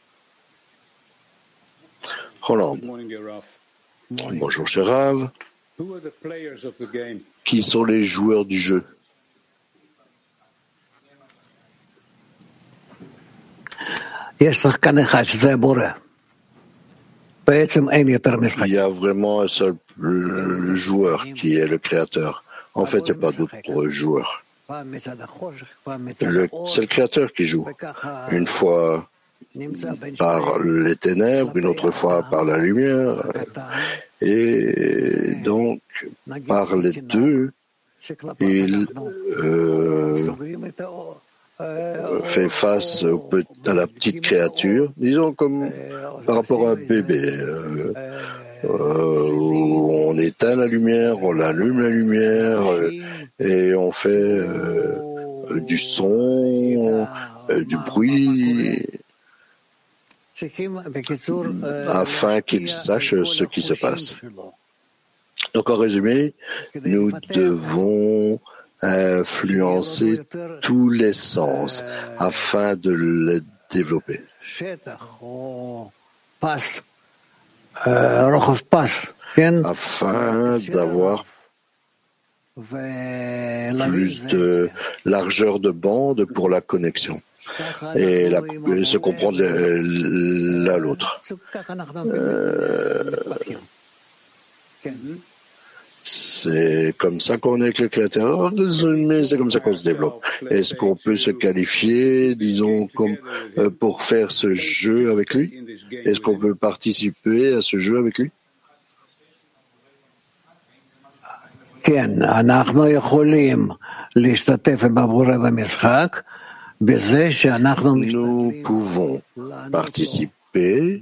Hollande. Bonjour cher Rav. Qui sont les joueurs du jeu? Il y a vraiment un seul joueur qui est le Créateur. En fait, il n'y a pas d'autres joueurs. C'est le Créateur qui joue. Une fois par les ténèbres, une autre fois par la lumière. Et donc, par les deux, il fait face à la petite créature, disons comme par rapport à un bébé. On éteint la lumière, on allume la lumière et on fait du son du bruit, afin qu'il sache ce qui se passe. Donc en résumé, nous devons influencer tous les sens afin de les développer. Afin d'avoir plus de largeur de bande pour la connexion et se comprendre l'un l'autre. C'est comme ça qu'on est avec le Créateur, mais c'est comme ça qu'on se développe. Est-ce qu'on peut se qualifier, disons, comme pour faire ce jeu avec lui? Est-ce qu'on peut participer à ce jeu avec lui? Nous pouvons participer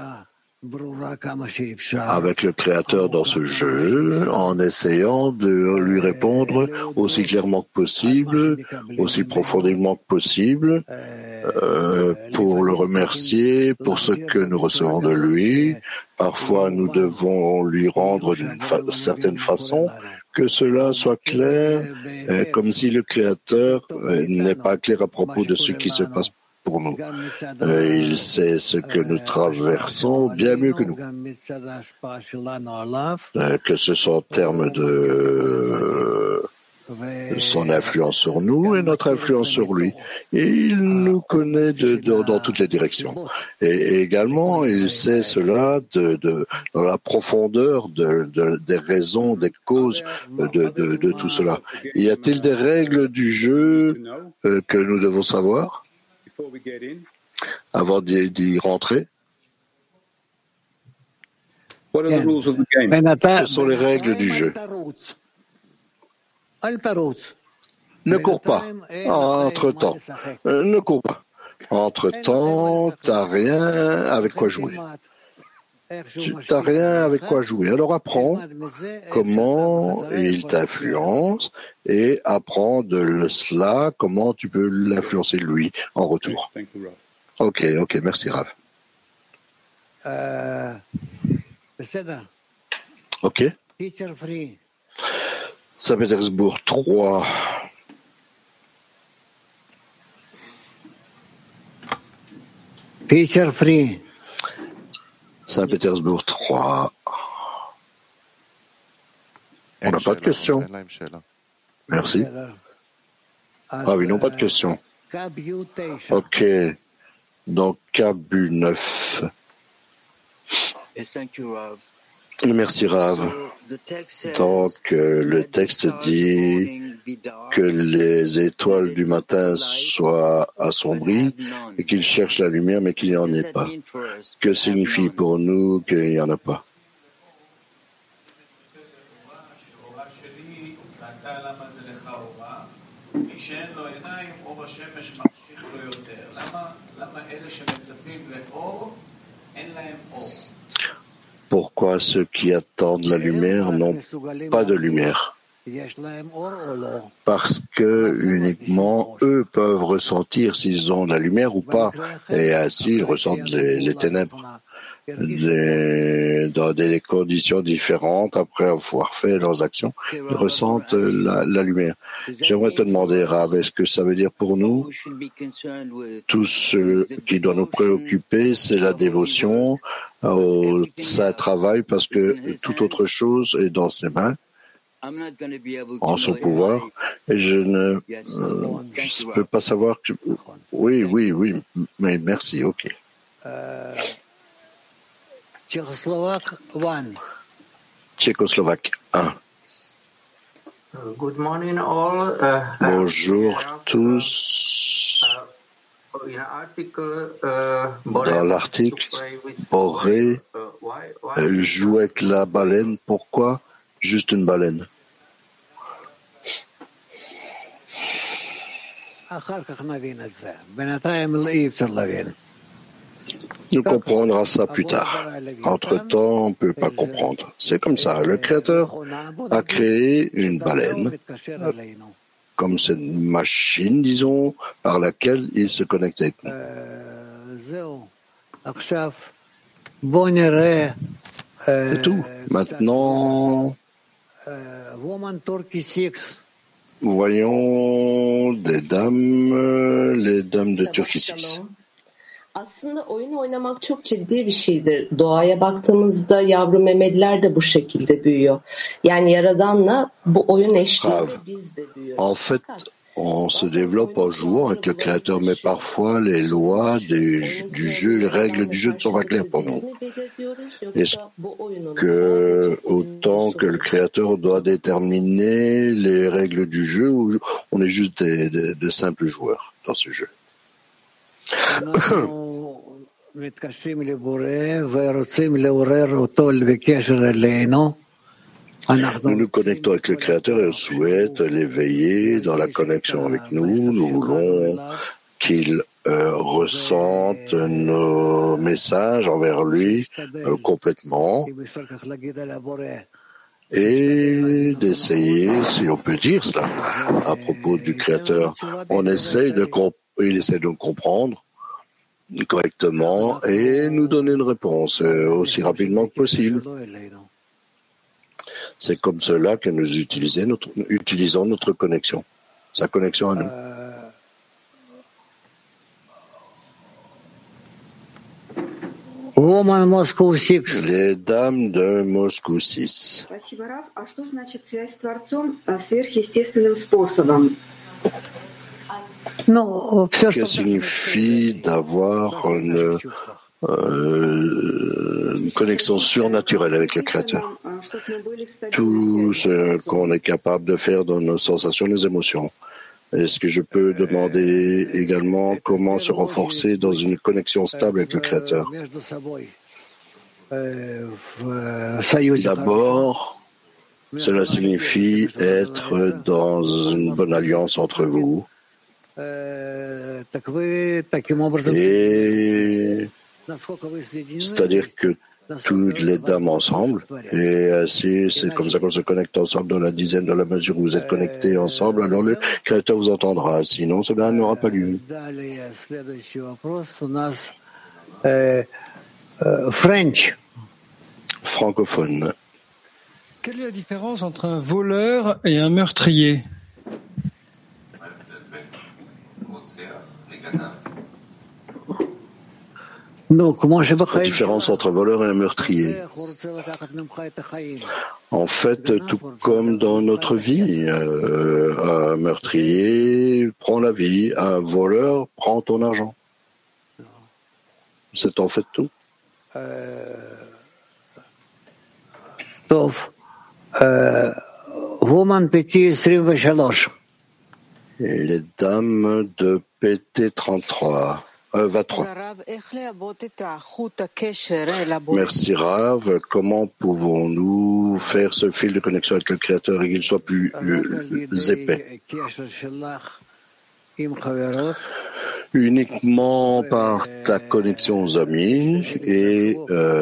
avec le Créateur dans ce jeu en essayant de lui répondre aussi clairement que possible, aussi profondément que possible, pour le remercier pour ce que nous recevons de lui. Parfois, nous devons lui rendre d'une certaine façon, que cela soit clair, comme si le Créateur n'est pas clair à propos de ce qui se passe pour nous. Il sait ce que nous traversons bien mieux que nous. Que ce soit en termes de son influence sur nous et notre influence sur lui. Et il nous connaît dans toutes les directions. Et également, il sait cela dans la profondeur des raisons, des causes de tout cela. Y a-t-il des règles du jeu que nous devons savoir avant d'y rentrer? Quelles sont les règles du jeu? Ne cours pas. Entre-temps. Ne cours pas. Entre-temps, t'as rien avec quoi jouer. T'as rien avec quoi jouer. Alors apprends comment il t'influence et apprends de cela comment tu peux l'influencer lui en retour. Ok, merci Rav. Ok. Saint-Pétersbourg 3. Teacher free. Saint-Pétersbourg 3. On n'a pas de questions. Merci. Ah oui, non, pas de questions. Ok. Donc, Kabu 9. Merci Rav. Donc, le texte dit que les étoiles du matin soient assombries et qu'ils cherchent la lumière mais qu'il n'y en ait pas. Que signifie pour nous qu'il n'y en a pas? Pourquoi ceux qui attendent la lumière n'ont pas de lumière? Parce que uniquement eux peuvent ressentir s'ils ont de la lumière ou pas, et ainsi ils ressentent les ténèbres dans des conditions différentes après avoir fait leurs actions. Ils ressentent la lumière. J'aimerais te demander, Rav, est-ce que ça veut dire pour nous, tout ce qui doit nous préoccuper, c'est la dévotion au saint travail, parce que toute autre chose est dans ses mains, en son pouvoir, et je ne peux pas savoir que... Oui, mais merci, ok. Tchécoslovaque 1. Good morning all. Bonjour tous. Dans l'article, Boré joue avec la baleine. Pourquoi juste une baleine? Nous comprendrons ça plus tard. Entre-temps, on ne peut pas comprendre. C'est comme ça. Le Créateur a créé une baleine comme cette machine, disons, par laquelle il se connecte avec nous. C'est tout. Maintenant, voyons les dames de Turquie 6. Aslında oyun oynamak çok ciddi bir şeydir. Doğaya baktığımızda yavru memeliler de bu şekilde büyüyor. Yani Yaradan'la bu oyun eşliğinde biz de büyüyoruz. En fait, on se développe en jouant avec le Créateur, mais parfois les lois du jeu, les règles du jeu ne sont pas claires pour nous. Est-ce que autant que le Créateur doit déterminer les règles du jeu, ou on est juste de simples joueurs dans ce jeu? Nous nous connectons avec le Créateur et on souhaite l'éveiller dans la connexion avec nous. Nous voulons qu'il ressente nos messages envers lui complètement et d'essayer, si on peut dire cela, à propos du Créateur. Il essaie de comprendre correctement et nous donner une réponse aussi rapidement que possible. C'est comme cela que nous utilisons notre connexion, sa connexion à nous. Les dames de Moscou 6. Que signifie d'avoir une connexion surnaturelle avec le Créateur? Tout ce qu'on est capable de faire dans nos sensations, nos émotions. Est-ce que je peux demander également comment se renforcer dans une connexion stable avec le Créateur? D'abord, cela signifie être dans une bonne alliance entre vous. Et c'est-à-dire que toutes les dames ensemble, et ainsi c'est comme ça qu'on se connecte ensemble dans la dizaine, dans la mesure où vous êtes connectés ensemble, alors le Créateur vous entendra, sinon cela n'aura pas lieu. French. Francophone. Quelle est la différence entre un voleur et un meurtrier? La différence entre un voleur et un meurtrier. En fait, tout comme dans notre vie, un meurtrier prend la vie, un voleur prend ton argent. C'est en fait tout. Et les dames de PT33. 23. Merci Rav. Comment pouvons-nous faire ce fil de connexion avec le Créateur et qu'il soit plus épais? Uniquement par ta connexion aux amis et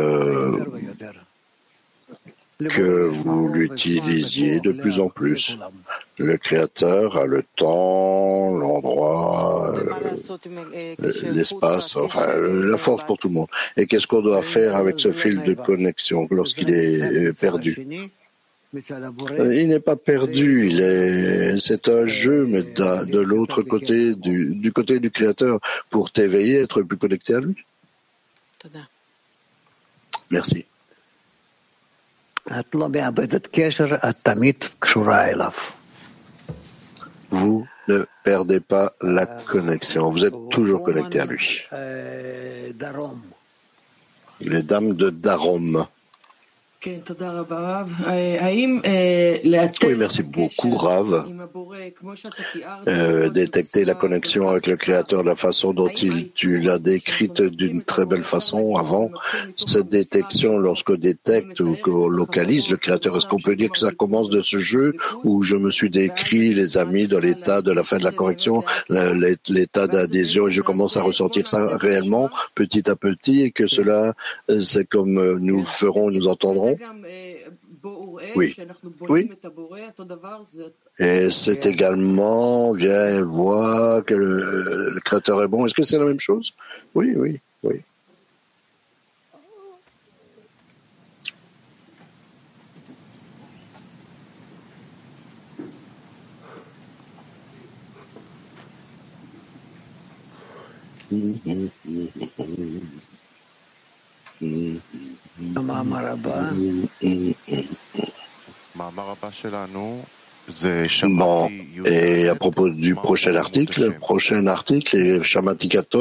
que vous l'utilisiez de plus en plus. Le Créateur a le temps, l'endroit, l'espace, enfin, la force pour tout le monde. Et qu'est-ce qu'on doit faire avec ce fil de connexion lorsqu'il est perdu? Il n'est pas perdu, c'est un jeu, mais de l'autre côté, du côté du Créateur, pour t'éveiller, être plus connecté à lui. Merci. Vous ne perdez pas la connexion, vous êtes toujours connecté à lui. Les dames de Darom. Oui, merci beaucoup, Rav. Détecter la connexion avec le Créateur, la façon dont tu l'as décrite d'une très belle façon avant. Cette détection, lorsqu'on détecte ou qu'on localise le Créateur, est-ce qu'on peut dire que ça commence de ce jeu où je me suis décrit les amis dans l'état de la fin de la correction, l'état d'adhésion, et je commence à ressentir ça réellement, petit à petit, et que cela, c'est comme nous ferons, nous entendrons? Oui. Oui. Et c'est également, viens et vois que le Créateur est bon. Est-ce que c'est la même chose? Oui, oui, oui. Bon, et à propos du prochain article est Shamati Kato.